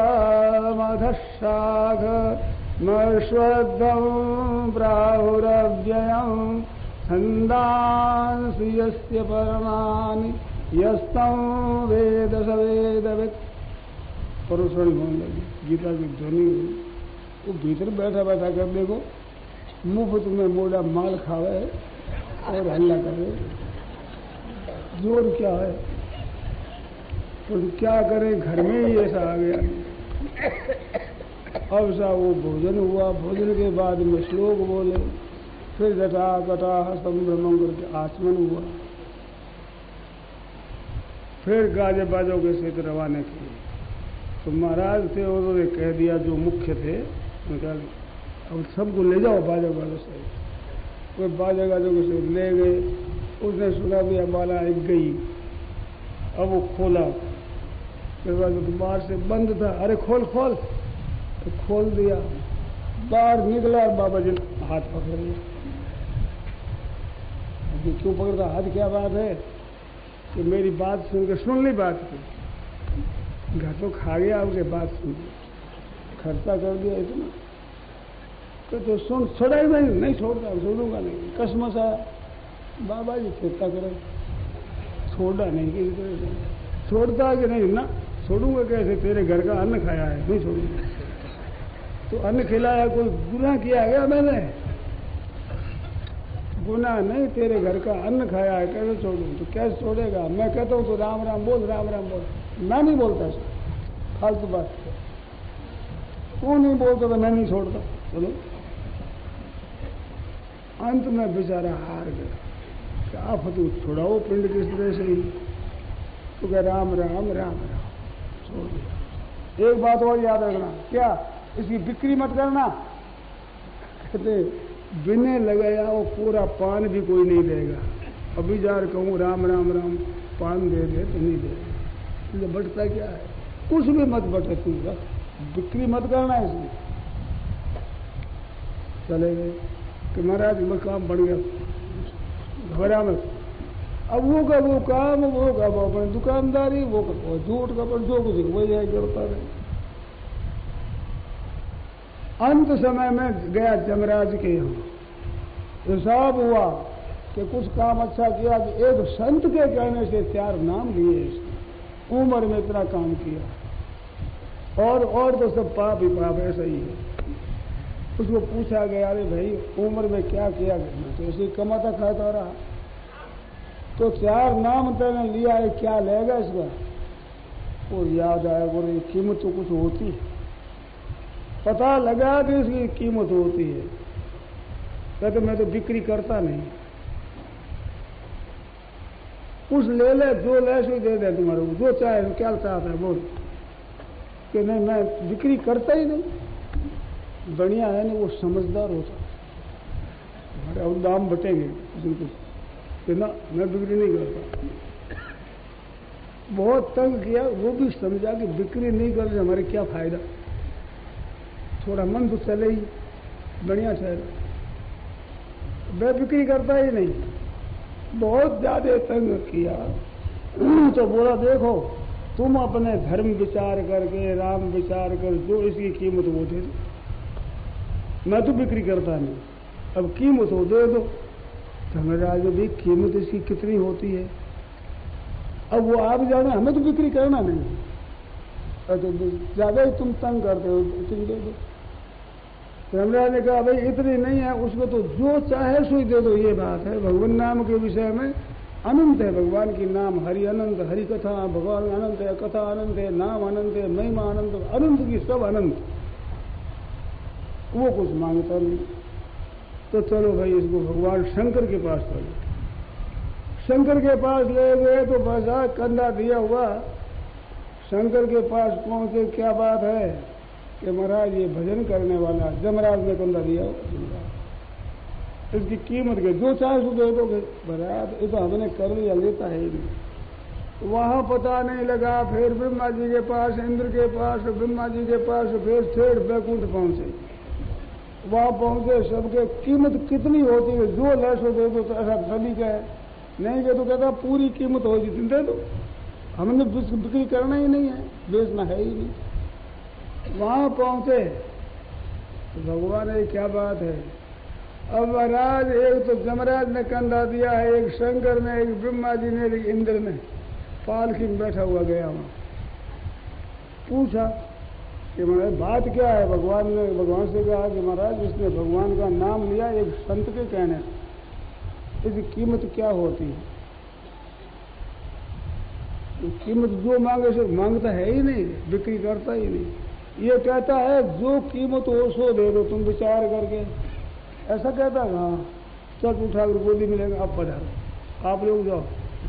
मश्वद्धं प्राहुरव्ययं छन्दांसि यस्य परमानि यस्तं वेद स वेदवित्। परुषणी होने लगी, गीता की ध्वनि हुई। वो भीतर बैठा बैठा कर देखो, मुफ्त में मोड़ा माल खावे और हल्ला करे, जोर क्या है? तो क्या करें, घर में ही ऐसा आ गया। अब सा वो भोजन हुआ, भोजन के बाद में श्लोक बोले, फिर जटा कटा संभ्रमण करके आचमन हुआ, फिर गाजे बाजों के सहित रवाना किए। तो महाराज थे, उन्होंने कह दिया जो मुख्य थे, निकाल अब सबको ले जाओ बाजा बाजों से। कोई बाजा गाजों के सहित ले गए। उसने सुना दिया बाला एक गई, अब वो खोला, फिर तो बाहर से बंद था, अरे खोल खोल, तो खोल दिया, बाहर निकला, बाबा जी हाथ पकड़ लिया। अभी क्यों पकड़ता हाथ? क्या बात है कि मेरी बात सुन के, सुन ली बात की, घर तो खा गया, उसके बात सुन खर्चा कर दिया इतना, तो सुन, छोड़ा ही नहीं छोड़ता, छोड़ूंगा नहीं, कसमस आया। बाबा जी चेता करें, छोड़ा नहीं किसी तरह से, छोड़ता कि नहीं ना, छोड़ूंगा कैसे? तेरे घर का अन्न खाया है, नहीं छोड़ूंगा। तो अन्न खिलाया, कोई गुनाह किया गया मैंने? गुनाह नहीं, तेरे घर का अन्न खाया है, कैसे छोड़ूं? तो कैसे छोड़ेगा? मैं कहता हूं तो राम राम बोल, राम राम बोल। मैं नहीं बोलता ऐसा, फालतू बात। तू नहीं बोलता तो मैं नहीं छोड़ता। चलो, अंत में बेचारा हार गया, क्या फतू छुड़ाओ पिंड किस तरह से ही, तो क्या राम राम राम राम छोड़ दिया। एक बात और याद रखना, क्या? इसकी बिक्री मत करना। कहते बिने लगाया वो पूरा पान भी कोई नहीं देगा। अभी जार कहूँ राम राम राम, पान दे दे तो नहीं देगा। बटता क्या है? कुछ भी मत बटे, तू बिक्री मत करना इसमें। चले गए कि महाराज मैं काम बढ़ गया, घबरा मत। अब वो का वो काम, वो का वो अपनी दुकानदारी, वो का झूठ का पर जो कुछ वही है करता रहे। अंत समय में गया जमराज के यहाँ, हिसाब हुआ कि कुछ काम अच्छा किया कि एक संत के कहने से 4 नाम लिए इसने, उम्र में इतना काम किया, और तो सब पाप ही पाप, ऐसा ही है। उसको पूछा गया, अरे भाई उम्र में क्या किया? तो ऐसे कमाता खाता रहा, तो 4 नाम तेने लिया है, क्या लेगा इसका? और याद आया, बोले कीमत तो कुछ होती है। पता लगा कि इसकी कीमत होती है। कहते मैं तो बिक्री करता नहीं। उस ले ले, जो ले सो दे दे तुम्हारे को, जो चाहे क्या चाहता है बोल। कि नहीं मैं बिक्री करता ही नहीं। बढ़िया है ना, वो समझदार होता है। हमारे अब दाम बटेंगे बिल्कुल कि ना मैं बिक्री नहीं करता। बहुत तंग किया, वो भी समझा कि बिक्री नहीं करने से हमारे क्या फायदा, थोड़ा मन तो चले ही, बढ़िया चलेगा। मैं बिक्री करता ही नहीं, बहुत ज्यादा तंग किया। तो बोला देखो तुम अपने धर्म विचार करके, राम विचार कर, जो इसकी कीमत वो दे दो, मैं तो बिक्री करता नहीं, अब कीमत हो दे दो। धर्मराज भी कीमत इसकी कितनी होती है, अब वो आप जाने, हमें तो बिक्री करना नहीं, तो ज्यादा ही तुम तंग करते हो, तुम दे दो। धर्मराज ने कहा भाई इतनी नहीं है, उसको तो जो चाहे सो ही दे दो। ये बात है, भगवान नाम के विषय में अनंत है, भगवान की नाम हरि अनंत, हरि कथा भगवान अनंत है, कथा अनंत है, नाम अनंत है, महिमा अनंत, अनंत की सब अनंत। वो कुछ मांगता नहीं। तो चलो भाई इसको भगवान शंकर के पास चलो। शंकर के पास ले गए तो बाजार कंधा दिया हुआ। शंकर के पास पहुंचे, क्या बात है कि महाराज ये भजन करने वाला, जमराज ने कंधा दिया, इसकी कीमत के जो चाहे सो दे दोगे। महाराज ये तो हमने कर लिया, लेता है ही नहीं। वहां पता नहीं लगा, फिर ब्रह्मा जी के पास, इंद्र के पास, ब्रह्मा जी के पास, फिर ठेठ बैकुंठ पहुंचे। वहां पहुंचे, सबके कीमत कितनी होती है, जो लैसो दे दो, तो ऐसा सभी का है, नहीं के तो कहता पूरी कीमत हो जितनी दे दो, हमने बिक्री करना ही नहीं है, बेचना है ही नहीं। वहां पहुंचे तो भगवान ये क्या बात है। अब महाराज एक तो जमराज ने कंधा दिया है, एक शंकर ने, एक ब्रह्मा जी ने, एक इंद्र ने, पालकी में बैठा हुआ गया। वहां पूछा कि महाराज बात क्या है। भगवान ने भगवान से कहा कि महाराज इसने भगवान का नाम लिया एक संत के कहने, इसकी कीमत क्या होती है। तो कीमत जो मांगे सो मांगता है ही नहीं, बिक्री करता ही नहीं। ये कहता है जो कीमत हो सो दे दो, तुम विचार करके, ऐसा कहता है। हाँ चल उठा कर गोदी मिलेगा, आप पधारो, आप लोग जाओ।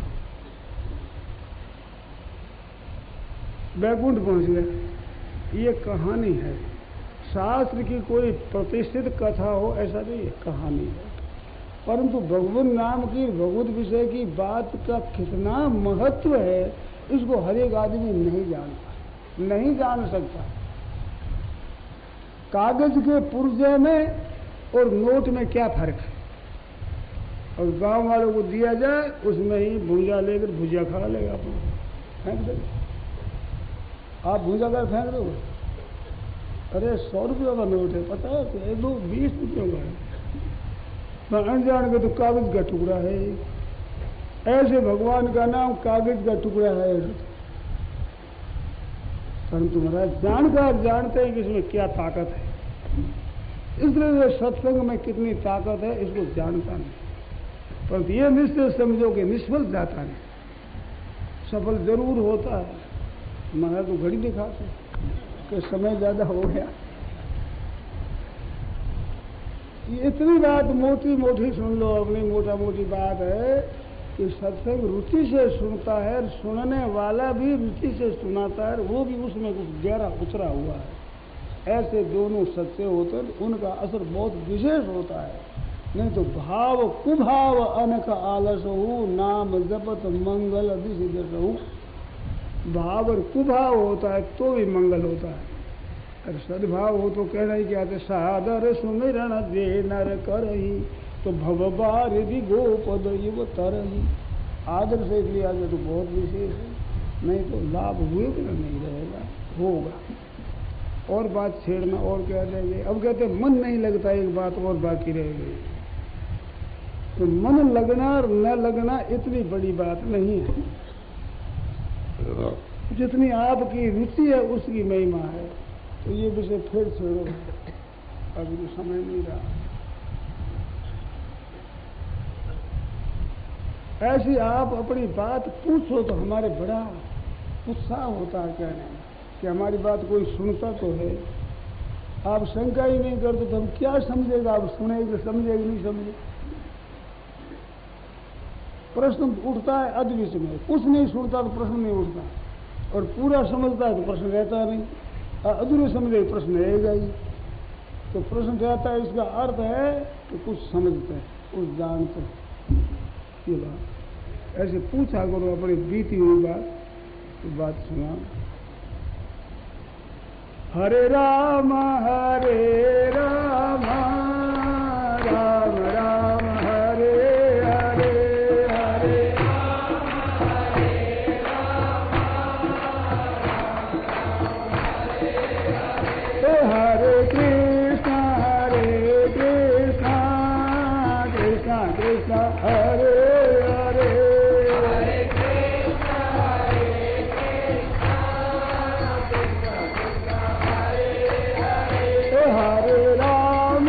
बैकुंठ पहुंच गए। ये कहानी है, शास्त्र की कोई प्रतिष्ठित कथा हो ऐसा नहीं है, कहानी है। परंतु भगवान नाम की, भगवत विषय की बात का कितना महत्व है, इसको हर एक आदमी नहीं जानता, नहीं जान सकता। कागज के पुर्जे में और नोट में क्या फर्क है। और गांव वालों को दिया जाए, उसमें ही भूजा लेकर भुजिया खा लेगा, अपना फेंक देगा। आप भूजा कर फेंक दोगे, अरे 100 रुपये का नोट है, पता है, तो 20 रुपयों का है, अनजान के तो कागज का टुकड़ा है। ऐसे भगवान का नाम कागज का टुकड़ा है। परंतु महाराज जानकार जानते हैं कि इसमें क्या ताकत है, इसलिए सत्संग में कितनी ताकत है इसको जानता नहीं। परंतु ये निश्चय समझो कि निष्फल जाता नहीं, सफल जरूर होता है। महाराज तो घड़ी दिखाते कि समय ज्यादा हो गया। इतनी बात मोटी मोटी सुन लो, अपनी मोटा मोटी बात है कि सत्संग रुचि से सुनता है, सुनने वाला भी रुचि से सुनाता है, वो भी उसमें कुछ गहरा उतरा हुआ है। ऐसे दोनों सच्चे होते हैं, उनका असर बहुत विशेष होता है। नहीं तो भाव कुभाव अनक आलस हो, नाम जपत मंगल दिश हो। भाव और कुभाव होता है तो भी मंगल होता है, अगर सद्भाव हो तो कहना ही क्या, सादर सुमिरण दे नर करही, तो भवबार यदि गोपद युव तरही। आदर से लिया जाए तो बहुत विशेष है, नहीं तो लाभ हुए बिना नहीं रहेगा, होगा। और बात छेड़ना और कह देंगे। अब कहते मन नहीं लगता, एक बात और बाकी रह गई। तो मन लगना और न लगना इतनी बड़ी बात नहीं है, जितनी आपकी रुचि है उसकी महिमा है। तो ये विषय फिर छोड़ो, अभी तो समय नहीं रहा। ऐसी आप अपनी बात पूछो तो हमारे बड़ा उत्साह होता है कहने में कि हमारी बात कोई सुनता तो है। आप शंका ही नहीं करते तो हम क्या समझेगा, आप सुनेगा समझेगा नहीं समझे। प्रश्न उठता है अद्विच में, कुछ नहीं सुनता तो प्रश्न नहीं उठता, और पूरा समझता है तो प्रश्न रहता नहीं, अधूरे समझे प्रश्न रहेगा ही। तो प्रश्न रहता है, इसका अर्थ है कि कुछ समझते हैं, कुछ जानते हैं। ये बात ऐसे पूछा करो अपनी बीती हुई बात सुना। हरे राम राम राम राम हरे हरे, हरे हरे कृष्ण कृष्ण कृष्ण हरे हरे, हरे राम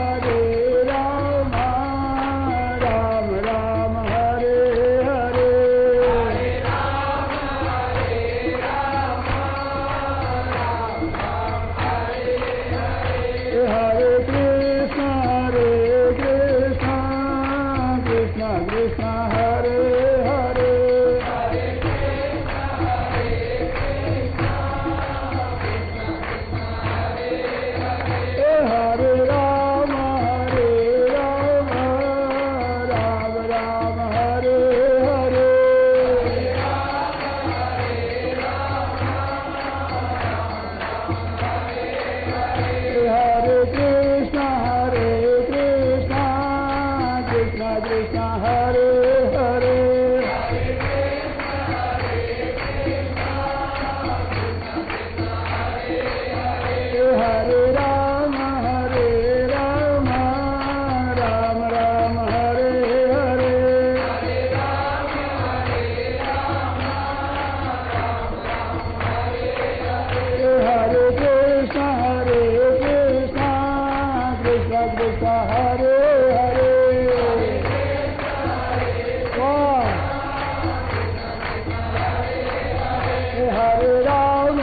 राम राम हरे हरे, हरे कृष्ण कृष्ण कृष्ण हरे हरे, हरे राम राम राम हरे हरे, हरे कृष्ण कृष्ण कृष्ण हरे हरे, हरे राम राम राम हरे हरे, हरे कृष्ण कृष्ण कृष्ण हरे हरे, वाह, हरे राम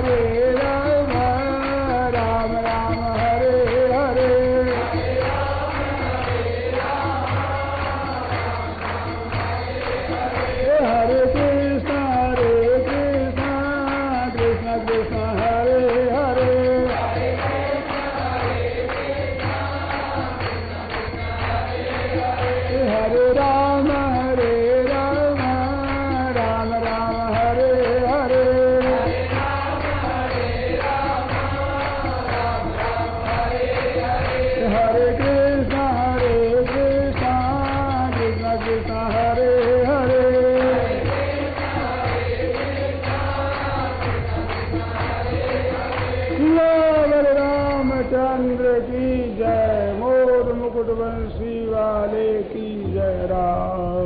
राम राम हरे हरे, हरे कृष्ण कृष्ण कृष्ण हरे हरे, हरे राम राम राम हरे हरे, हरे कृष्ण कृष्ण कृष्ण हरे हरे, श्री रामचंद्र की जय, मोर मुकुट बंसी वाले की जय। राम